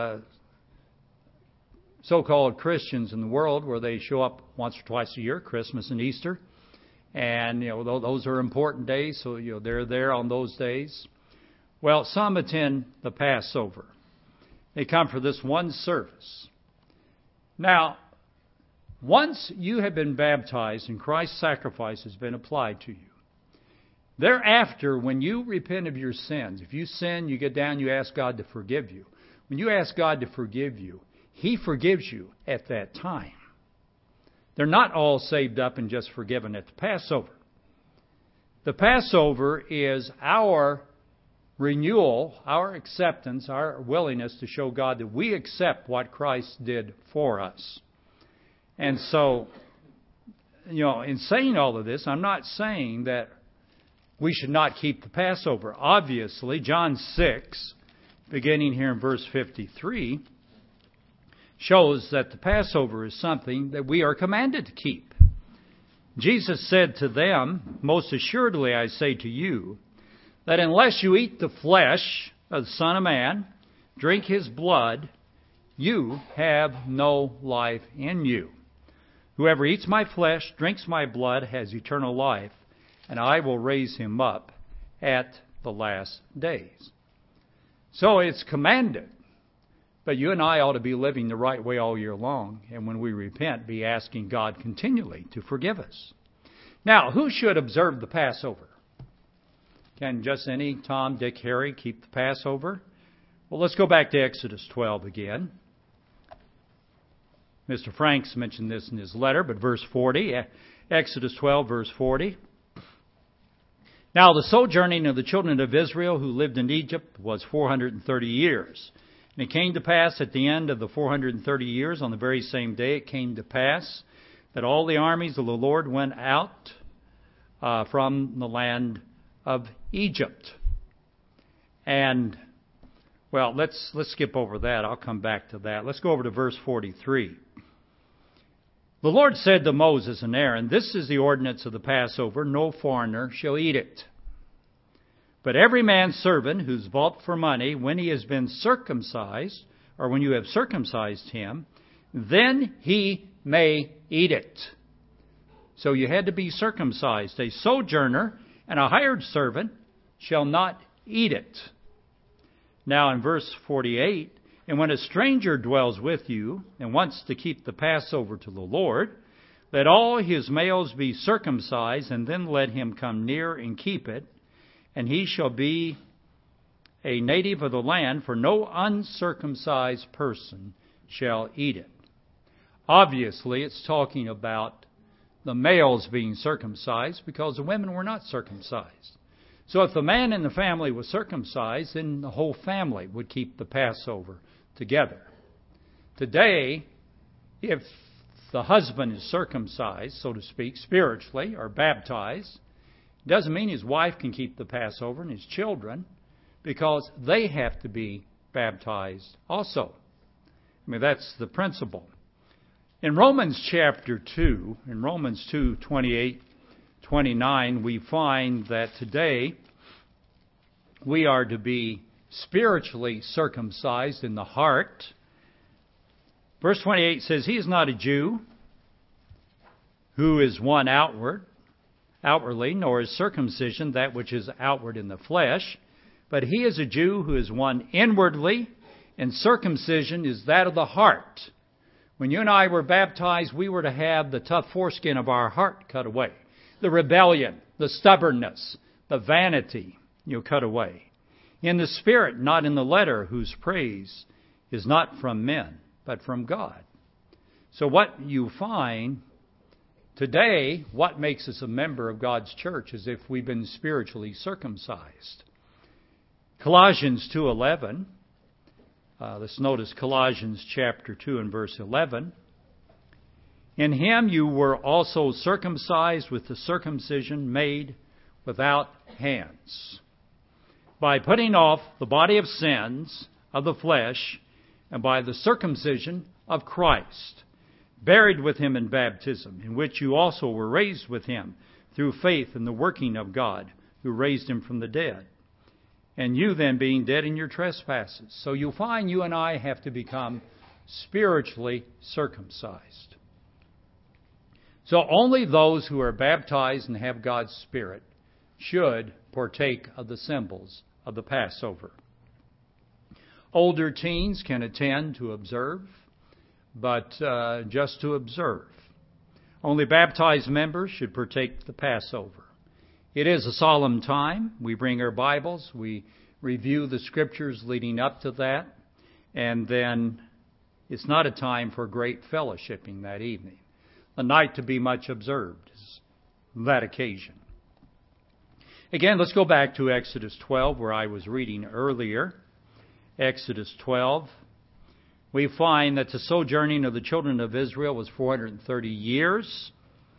so-called Christians in the world where they show up once or twice a year, Christmas and Easter. And, those are important days, so, they're there on those days. Well, some attend the Passover. They come for this one service. Now, once you have been baptized and Christ's sacrifice has been applied to you, thereafter, when you repent of your sins, if you sin, you get down, you ask God to forgive you. When you ask God to forgive you, He forgives you at that time. They're not all saved up and just forgiven at the Passover. The Passover is our renewal, our acceptance, our willingness to show God that we accept what Christ did for us. And so, in saying all of this, I'm not saying that we should not keep the Passover. Obviously, John 6, beginning here in verse 53, shows that the Passover is something that we are commanded to keep. Jesus said to them, most assuredly I say to you, that unless you eat the flesh of the Son of Man, drink His blood, you have no life in you. Whoever eats my flesh, drinks my blood, has eternal life, and I will raise him up at the last days. So it's commanded. But you and I ought to be living the right way all year long, and when we repent, be asking God continually to forgive us. Now, who should observe the Passover? Can just any Tom, Dick, Harry keep the Passover? Well, let's go back to Exodus 12 again. Mr. Franks mentioned this in his letter, but verse 40, Exodus 12, verse 40. Now, the sojourning of the children of Israel who lived in Egypt was 430 years. And it came to pass at the end of the 430 years, on the very same day, it came to pass that all the armies of the Lord went out from the land of Egypt. And, well, let's skip over that. I'll come back to that. Let's go over to verse 43. The Lord said to Moses and Aaron, this is the ordinance of the Passover. No foreigner shall eat it. But every man's servant who's bought for money, when he has been circumcised, or when you have circumcised him, then he may eat it. So you had to be circumcised. A sojourner and a hired servant shall not eat it. Now in verse 48, and when a stranger dwells with you and wants to keep the Passover to the Lord, let all his males be circumcised, and then let him come near and keep it. And he shall be a native of the land, for no uncircumcised person shall eat it. Obviously, it's talking about the males being circumcised because the women were not circumcised. So if the man in the family was circumcised, then the whole family would keep the Passover together. Today, if the husband is circumcised, so to speak, spiritually, or baptized, doesn't mean his wife can keep the Passover and his children, because they have to be baptized also. I mean, that's the principle. In Romans chapter 2, in Romans 2, 28, 29, we find that today we are to be spiritually circumcised in the heart. Verse 28 says, He is not a Jew who is one outwardly, nor is circumcision that which is outward in the flesh, but he is a Jew who is one inwardly, and circumcision is that of the heart. When you and I were baptized, we were to have the tough foreskin of our heart cut away. The rebellion, the stubbornness, the vanity, cut away. In the Spirit, not in the letter, whose praise is not from men, but from God. So what you find today, what makes us a member of God's church is if we've been spiritually circumcised. Colossians 2:11. Let's notice Colossians chapter 2 and verse 11. In him you were also circumcised with the circumcision made without hands, by putting off the body of sins of the flesh, and by the circumcision of Christ, buried with him in baptism, in which you also were raised with him through faith in the working of God, who raised him from the dead. And you then being dead in your trespasses. So you'll find you and I have to become spiritually circumcised. So only those who are baptized and have God's Spirit should partake of the symbols of the Passover. Older teens can attend to observe, but just to observe. Only baptized members should partake the Passover. It is a solemn time. We bring our Bibles. We review the Scriptures leading up to that. And then it's not a time for great fellowshipping that evening. A night to be much observed is that occasion. Again, let's go back to Exodus 12, where I was reading earlier. Exodus 12. We find that the sojourning of the children of Israel was 430 years.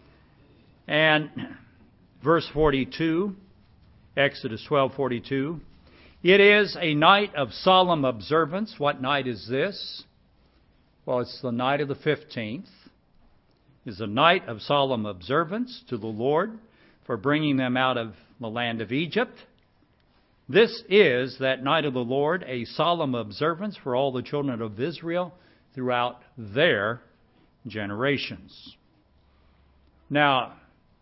And verse 42, Exodus 12:42. It is a night of solemn observance. What night is this? Well, it's the night of the 15th. It's a night of solemn observance to the Lord for bringing them out of the land of Egypt. This is that night of the Lord, a solemn observance for all the children of Israel throughout their generations. Now,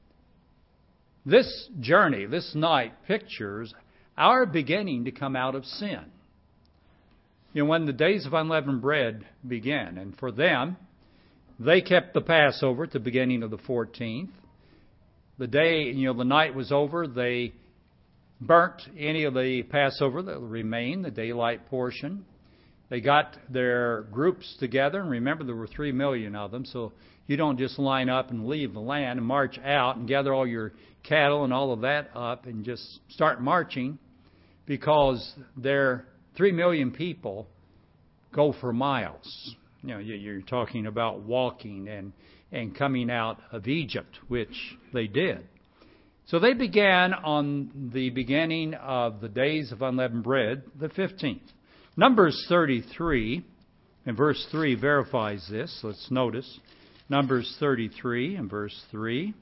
this journey, this night, pictures our beginning to come out of sin. When the days of unleavened bread began, and for them, they kept the Passover at the beginning of the 14th. The day, the night was over, they burnt any of the Passover that remained, the daylight portion. They got their groups together, and remember there were 3 million of them, so you don't just line up and leave the land and march out and gather all your cattle and all of that up and just start marching, because their 3 million people go for miles. You're talking about walking and coming out of Egypt, which they did. So they began on the beginning of the days of unleavened bread, the 15th. Numbers 33 and verse 3 verifies this. Let's notice Numbers 33 and verse 3.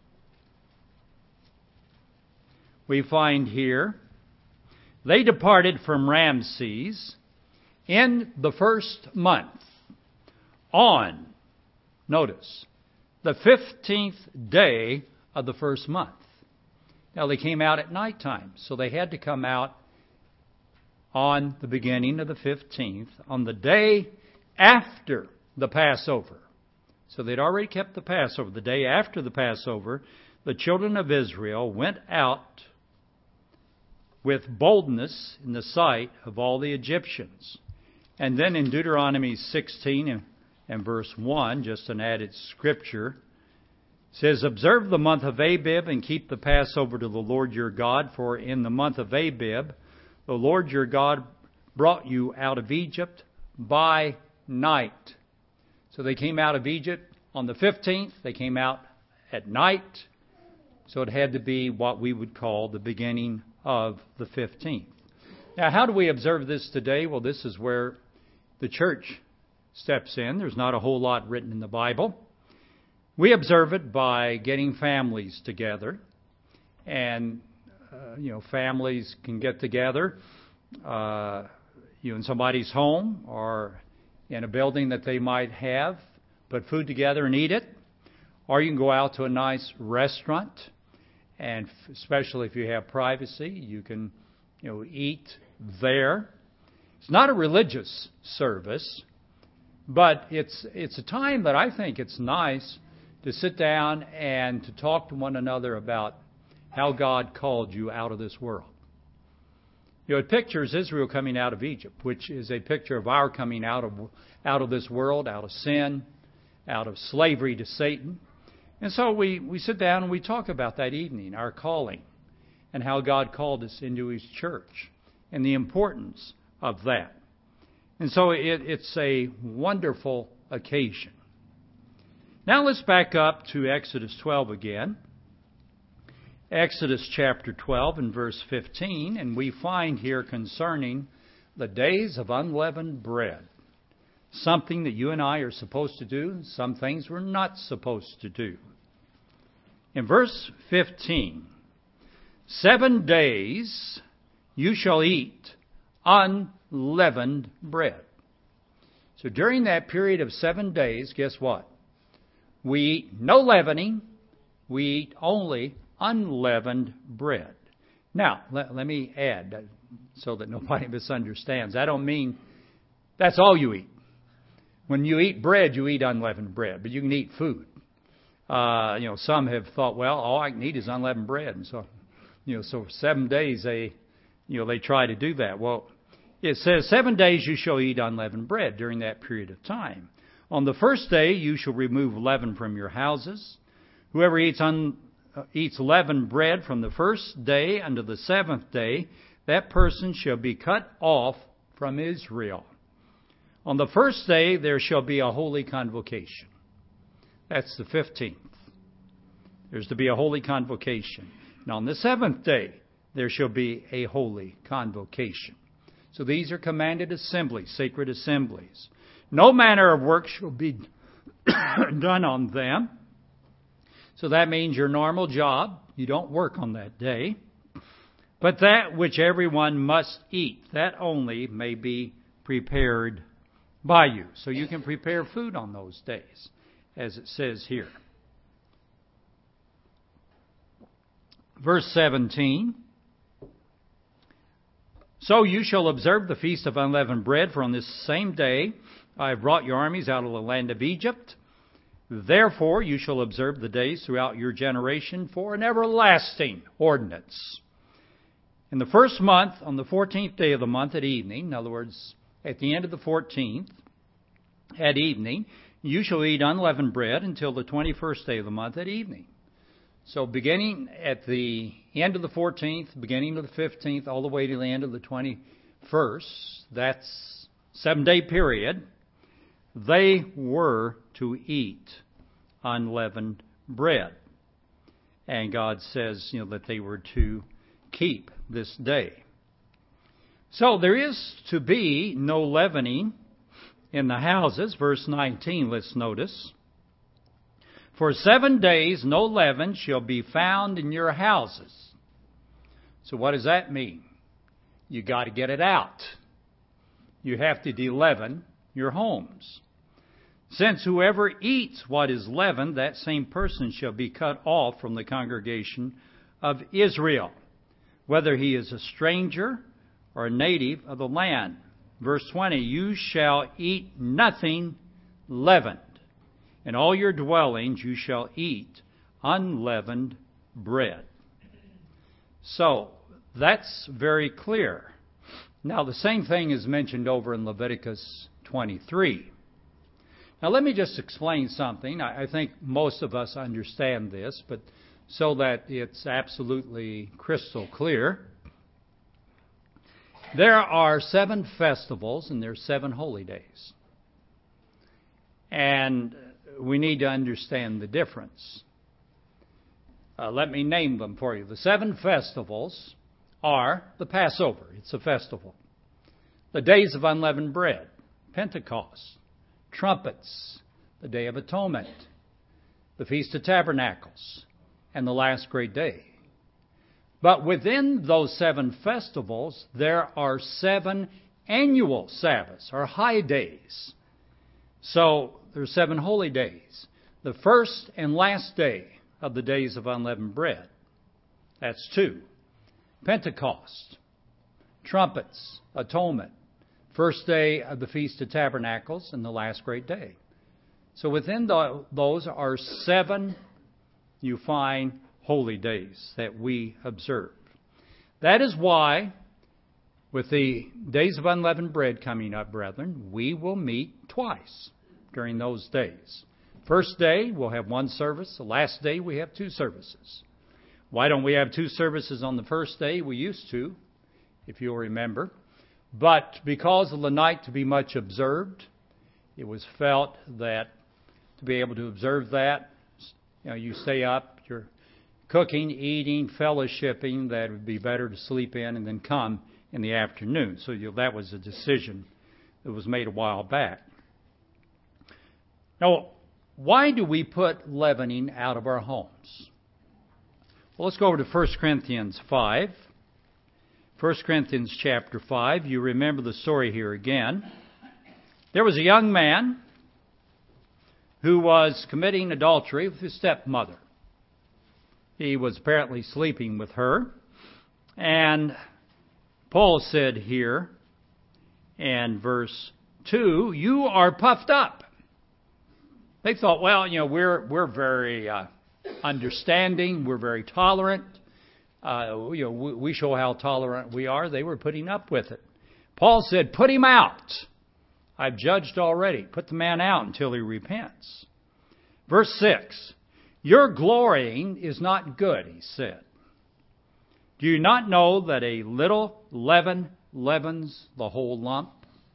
We find here, they departed from Ramses in the first month on, notice, the 15th day of the first month. Now, they came out at nighttime, so they had to come out on the beginning of the 15th, on the day after the Passover. So they'd already kept the Passover. The day after the Passover, the children of Israel went out with boldness in the sight of all the Egyptians. And then in Deuteronomy 16 and verse 1, just an added scripture, says, observe the month of Abib and keep the Passover to the Lord your God, for in the month of Abib the Lord your God brought you out of Egypt by night. So they came out of Egypt on the 15th. They came out at night. So it had to be what we would call the beginning of the 15th. Now, how do we observe this today? Well, this is where the church steps in. There's not a whole lot written in the Bible. We observe it by getting families together. And, families can get together in somebody's home or in a building that they might have, put food together and eat it. Or you can go out to a nice restaurant, and especially if you have privacy, you can eat there. It's not a religious service, but it's a time that I think it's nice to sit down and to talk to one another about how God called you out of this world. It pictures Israel coming out of Egypt, which is a picture of our coming out of this world, out of sin, out of slavery to Satan. And so we sit down and we talk about that evening, our calling, and how God called us into His church, and the importance of that. And so it's a wonderful occasion. Now let's back up to Exodus 12 again. Exodus chapter 12 and verse 15, and we find here concerning the days of unleavened bread. Something that you and I are supposed to do, some things we're not supposed to do. In verse 15, 7 days you shall eat unleavened bread. So during that period of 7 days, guess what? We eat no leavening, we eat only unleavened bread. Now, let me add, so that nobody misunderstands, I don't mean that's all you eat. When you eat bread, you eat unleavened bread, but you can eat food. Some have thought, well, all I can eat is unleavened bread. And so, so for 7 days they try to do that. Well, it says 7 days you shall eat unleavened bread during that period of time. On the first day you shall remove leaven from your houses. Whoever eats leavened bread from the first day unto the 7th day, that person shall be cut off from Israel. On the first day there shall be a holy convocation. That's the 15th. There's to be a holy convocation. And on the 7th day there shall be a holy convocation. So these are commanded assemblies, sacred assemblies. No manner of work shall be done on them. So that means your normal job, you don't work on that day. But that which everyone must eat, that only may be prepared by you. So you can prepare food on those days, as it says here. Verse 17. So you shall observe the feast of unleavened bread, for on this same day I have brought your armies out of the land of Egypt. Therefore you shall observe the days throughout your generation for an everlasting ordinance. In the first month, on the 14th day of the month at evening, in other words, at the end of the 14th, at evening, you shall eat unleavened bread until the 21st day of the month at evening. So beginning at the end of the 14th, beginning of the 15th, all the way to the end of the 21st, that's 7-day period, they were to eat unleavened bread. And God says, that they were to keep this day. So there is to be no leavening in the houses. Verse 19, let's notice. For 7 days no leaven shall be found in your houses. So what does that mean? You got to get it out. You have to de-leaven your homes. Since whoever eats what is leavened, that same person shall be cut off from the congregation of Israel, whether he is a stranger or a native of the land. Verse 20, you shall eat nothing leavened. In all your dwellings you shall eat unleavened bread. So, that's very clear. Now, the same thing is mentioned over in Leviticus 23. Now, let me just explain something. I think most of us understand this, but so that it's absolutely crystal clear. There are 7 festivals and there are 7 holy days. And we need to understand the difference. Let me name them for you. The 7 festivals are the Passover. It's a festival. The days of unleavened bread, Pentecost, trumpets, the Day of Atonement, the Feast of Tabernacles, and the last great day. But within those 7 festivals, there are 7 annual Sabbaths, or high days. So there's 7 holy days. The first and last day of the days of unleavened bread. That's 2. Pentecost, trumpets, atonement, first day of the Feast of Tabernacles, and the last great day. So within those are 7, you find, holy days that we observe. That is why, with the days of unleavened bread coming up, brethren, we will meet twice during those days. First day, we'll have 1 service. The last day, we have 2 services. Why don't we have 2 services on the first day? We used to, if you'll remember. But because of the night to be much observed, it was felt that to be able to observe that, you stay up, you're cooking, eating, fellowshipping, that it would be better to sleep in and then come in the afternoon. So that was a decision that was made a while back. Now, why do we put leavening out of our homes? Well, let's go over to 1 Corinthians 5. 1 Corinthians chapter 5. You remember the story here again. There was a young man who was committing adultery with his stepmother. He was apparently sleeping with her. And Paul said here in verse 2, you are puffed up. They thought, well, we're very understanding, we're very tolerant. We show how tolerant we are. They were putting up with it. Paul said, put him out. I've judged already. Put the man out until he repents. Verse 6, your glorying is not good, he said. Do you not know that a little leaven leavens the whole lump?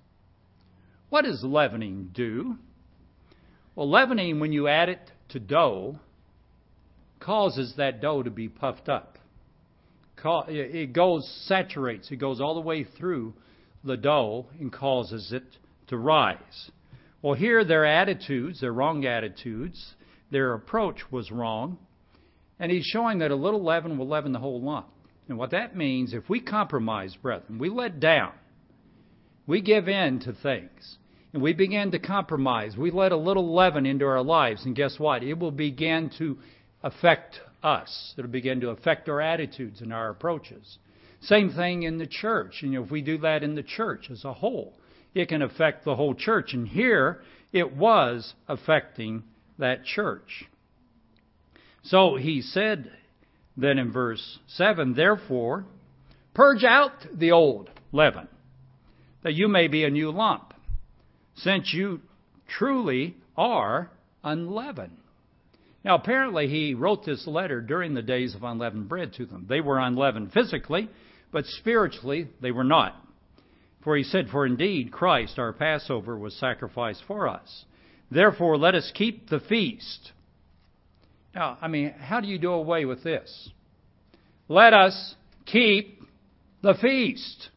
What does leavening do? Well, leavening, when you add it to dough, causes that dough to be puffed up. It saturates, it goes all the way through the dough and causes it to rise. Well, here their attitudes, their wrong attitudes, their approach was wrong. And he's showing that a little leaven will leaven the whole lump. And what that means, if we compromise, brethren, we let down, we give in to things, and we begin to compromise, we let a little leaven into our lives, and guess what? It will begin to affect us. It'll begin to affect our attitudes and our approaches. Same thing in the church. If we do that in the church as a whole, it can affect the whole church. And here, it was affecting that church. So he said then in verse 7, therefore, purge out the old leaven, that you may be a new lump, since you truly are unleavened. Now, apparently, he wrote this letter during the days of unleavened bread to them. They were unleavened physically, but spiritually, they were not. For he said, for indeed, Christ, our Passover, was sacrificed for us. Therefore, let us keep the feast. Now, how do you do away with this? Let us keep the feast.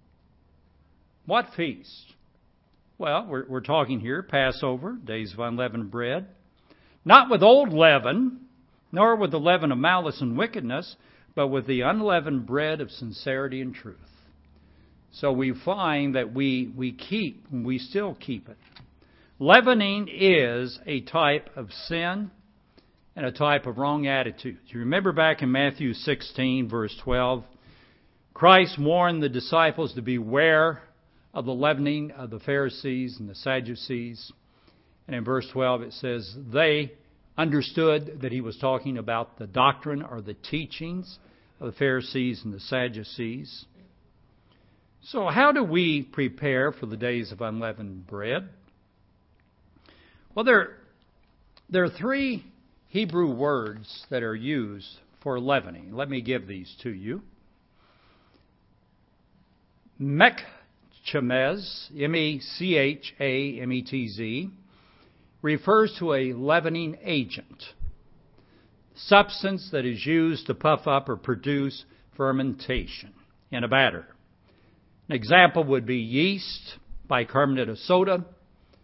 What feast? Well, we're talking here, Passover, days of unleavened bread. Not with old leaven, nor with the leaven of malice and wickedness, but with the unleavened bread of sincerity and truth. So we find that we still keep it. Leavening is a type of sin and a type of wrong attitude. You remember back in Matthew 16, verse 12, Christ warned the disciples to beware of the leavening of the Pharisees and the Sadducees. And in verse 12 it says, they understood that he was talking about the doctrine or the teachings of the Pharisees and the Sadducees. So how do we prepare for the days of unleavened bread? Well, there are 3 Hebrew words that are used for leavening. Let me give these to you. Mechchamez, M-E-C-H-A-M-E-T-Z, refers to a leavening agent, substance that is used to puff up or produce fermentation in a batter. An example would be yeast, bicarbonate of soda,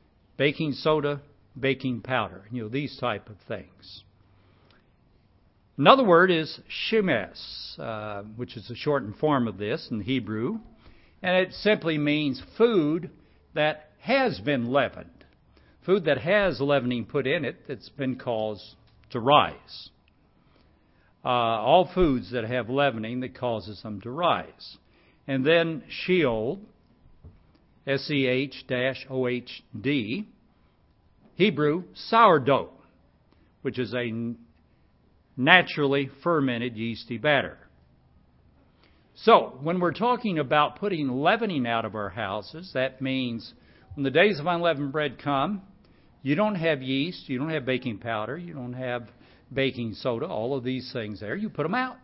baking powder, these type of things. Another word is shemes, which is a shortened form of this in Hebrew, and it simply means food that has been leavened, food that has leavening put in it that's been caused to rise. All foods that have leavening that causes them to rise. And then Sheol, S-E-H-O-H-D, Hebrew sourdough, which is a naturally fermented yeasty batter. So, when we're talking about putting leavening out of our houses, that means when the days of unleavened bread come, you don't have yeast, you don't have baking powder, you don't have baking soda, all of these things there, you put them out.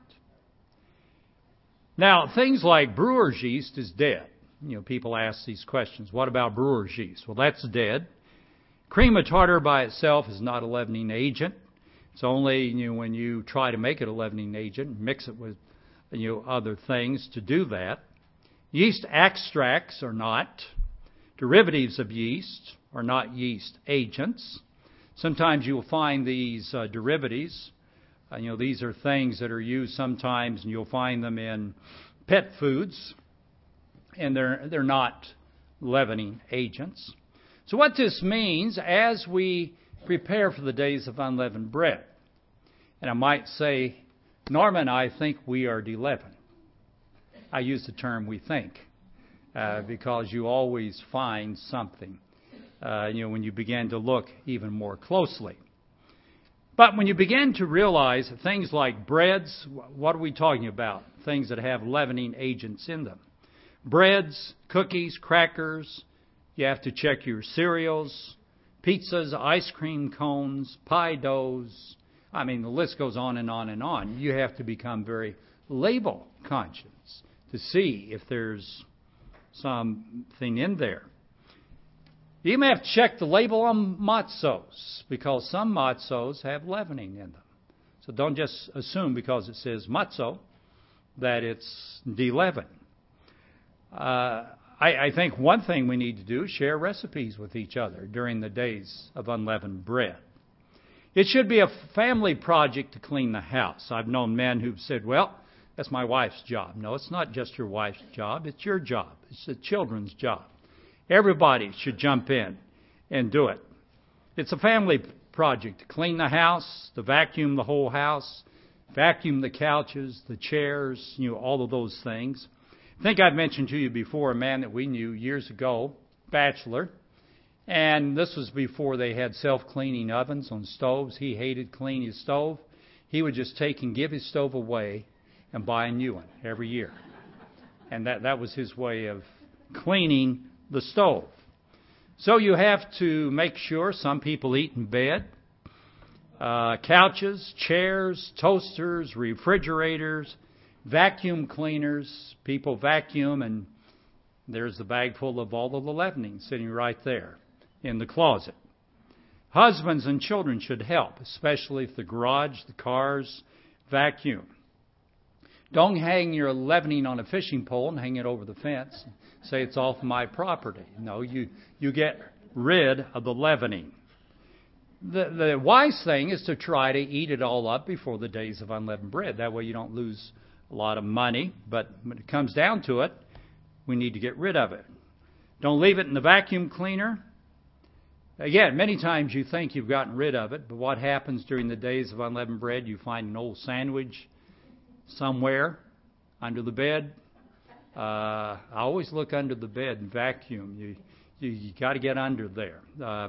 Now, things like brewer's yeast is dead. People ask these questions. What about brewer's yeast? Well, that's dead. Cream of tartar by itself is not a leavening agent. It's only when you try to make it a leavening agent, mix it with other things to do that. Yeast extracts are not. Derivatives of yeast are not yeast agents. Sometimes you will find these derivatives. These are things that are used sometimes, and you'll find them in pet foods, and they're not leavening agents. So what this means, as we prepare for the days of unleavened bread, and I might say, Norma and I think we are de-leavened. I use the term "we think" because you always find something. When you begin to look even more closely. But when you begin to realize that things like breads, what are we talking about? Things that have leavening agents in them. Breads, cookies, crackers, you have to check your cereals, pizzas, ice cream cones, pie doughs. The list goes on and on and on. You have to become very label conscious to see if there's something in there. You may have to check the label on matzos because some matzos have leavening in them. So don't just assume because it says matzo that it's de-leavened. I think one thing we need to do is share recipes with each other during the days of unleavened bread. It should be a family project to clean the house. I've known men who've said, well, that's my wife's job. No, it's not just your wife's job. It's your job. It's the children's job. Everybody should jump in and do it. It's a family project to clean the house, to vacuum the whole house, vacuum the couches, the chairs, all of those things. I think I've mentioned to you before a man that we knew years ago, bachelor, and this was before they had self-cleaning ovens on stoves. He hated cleaning his stove. He would just take and give his stove away and buy a new one every year. And that was his way of cleaning the stove. So you have to make sure some people eat in bed. Couches, chairs, toasters, refrigerators, vacuum cleaners. People vacuum, and there's the bag full of all of the leavening sitting right there in the closet. Husbands and children should help, especially if the garage, the cars vacuum. Don't hang your leavening on a fishing pole and hang it over the fence. Say it's off my property. No, you get rid of the leavening. The wise thing is to try to eat it all up before the days of unleavened bread. That way you don't lose a lot of money. But when it comes down to it, we need to get rid of it. Don't leave it in the vacuum cleaner. Again, many times you think you've gotten rid of it, but what happens during the days of unleavened bread? You find an old sandwich somewhere under the bed. I always look under the bed and vacuum. You got to get under there.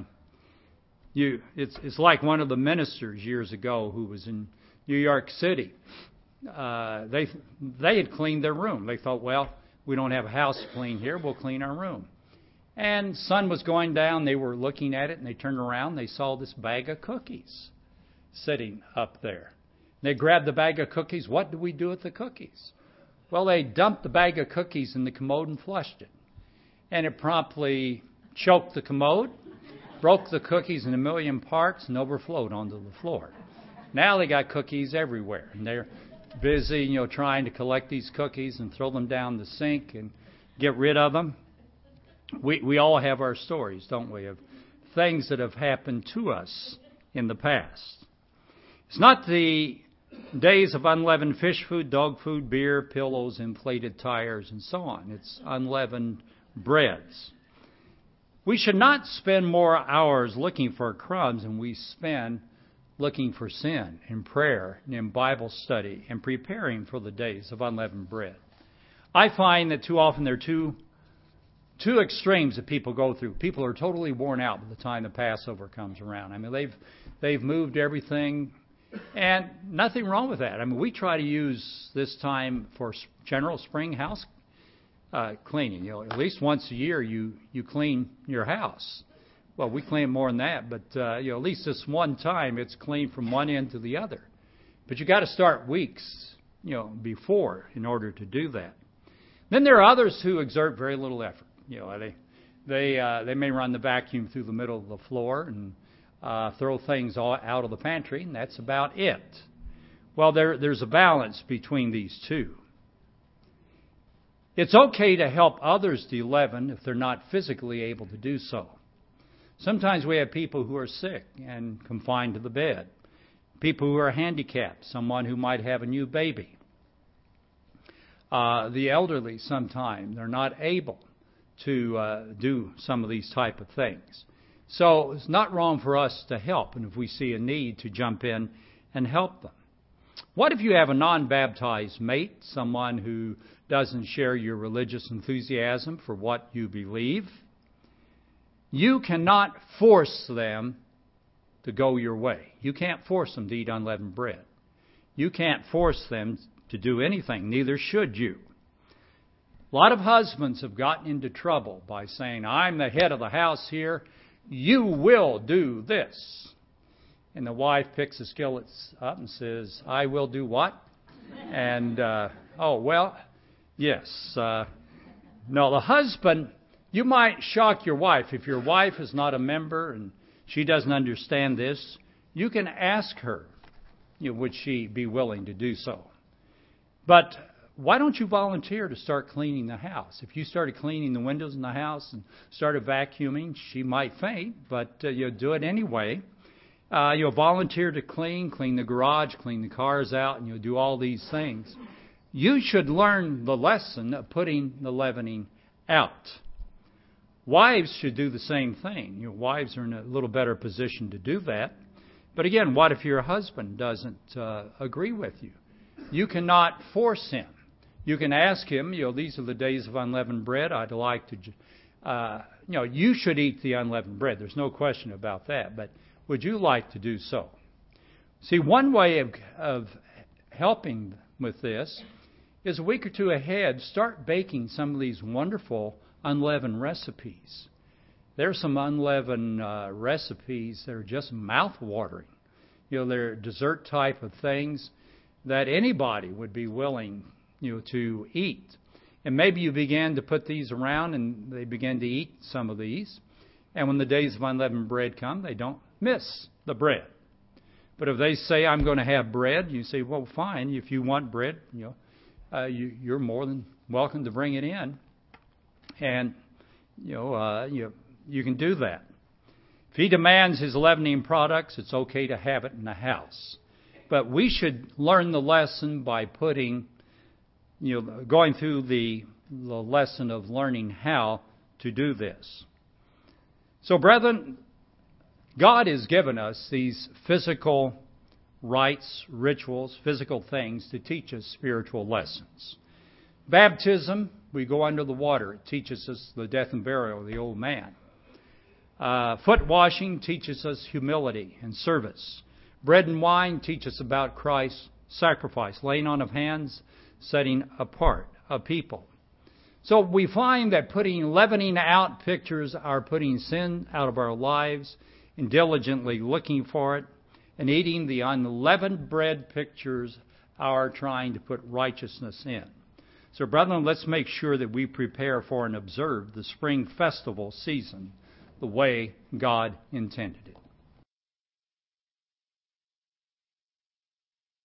It's like one of the ministers years ago who was in New York City. They had cleaned their room. They thought, well, we don't have a house to clean here. We'll clean our room. And sun was going down. They were looking at it, and they turned around. They saw this bag of cookies sitting up there. They grabbed the bag of cookies. What do we do with the cookies? Well, they dumped the bag of cookies in the commode and flushed it. And it promptly choked the commode, broke the cookies in a million parts, and overflowed onto the floor. Now they got cookies everywhere. And they're busy, trying to collect these cookies and throw them down the sink and get rid of them. We all have our stories, don't we, of things that have happened to us in the past. It's not the days of unleavened fish food, dog food, beer, pillows, inflated tires, and so on. It's unleavened breads. We should not spend more hours looking for crumbs than we spend looking for sin in prayer and in Bible study and preparing for the days of unleavened bread. I find that too often there are two extremes that people go through. People are totally worn out by the time the Passover comes around. I mean, they've moved everything, and nothing wrong with that. I mean, we try to use this time for general spring house cleaning. You know, at least once a year you clean your house. Well, we clean more than that, but at least this one time it's clean from one end to the other. But you got to start weeks, before in order to do that. Then there are others who exert very little effort. They may run the vacuum through the middle of the floor and throw things all out of the pantry, and that's about it. Well, there's a balance between these two. It's okay to help others de-leaven if they're not physically able to do so. Sometimes we have people who are sick and confined to the bed, people who are handicapped, someone who might have a new baby. The elderly sometimes, they're not able to do some of these type of things. So it's not wrong for us to help, and if we see a need, to jump in and help them. What if you have a non-baptized mate, someone who doesn't share your religious enthusiasm for what you believe? You cannot force them to go your way. You can't force them to eat unleavened bread. You can't force them to do anything. Neither should you. A lot of husbands have gotten into trouble by saying, I'm the head of the house here. You will do this. And the wife picks the skillets up and says, I will do what? And, yes. No, the husband, you might shock your wife. If your wife is not a member and she doesn't understand this, you can ask her, would she be willing to do so? But why don't you volunteer to start cleaning the house? If you started cleaning the windows in the house and started vacuuming, she might faint, but you'll do it anyway. You'll volunteer to clean the garage, clean the cars out, and you'll do all these things. You should learn the lesson of putting the leavening out. Wives should do the same thing. Wives are in a little better position to do that. But again, what if your husband doesn't agree with you? You cannot force him. You can ask him, these are the days of unleavened bread. I'd like to, you should eat the unleavened bread. There's no question about that. But would you like to do so? See, one way of helping with this is a week or two ahead, start baking some of these wonderful unleavened recipes. There's some unleavened recipes that are just mouth-watering. They're dessert type of things that anybody would be willing, to eat. And maybe you began to put these around and they begin to eat some of these. And when the days of unleavened bread come, they don't miss the bread. But if they say, I'm going to have bread, you say, well, fine. If you want bread, you're more than welcome to bring it in. And, you can do that. If he demands his leavening products, it's okay to have it in the house. But we should learn the lesson by going through the lesson of learning how to do this. So, brethren, God has given us these physical rites, rituals, physical things to teach us spiritual lessons. Baptism, we go under the water. It teaches us the death and burial of the old man. Foot washing teaches us humility and service. Bread and wine teach us about Christ's sacrifice, laying on of hands, setting apart a people. So we find that putting leavening out pictures are putting sin out of our lives and diligently looking for it, and eating the unleavened bread pictures are trying to put righteousness in. So, brethren, let's make sure that we prepare for and observe the spring festival season the way God intended it.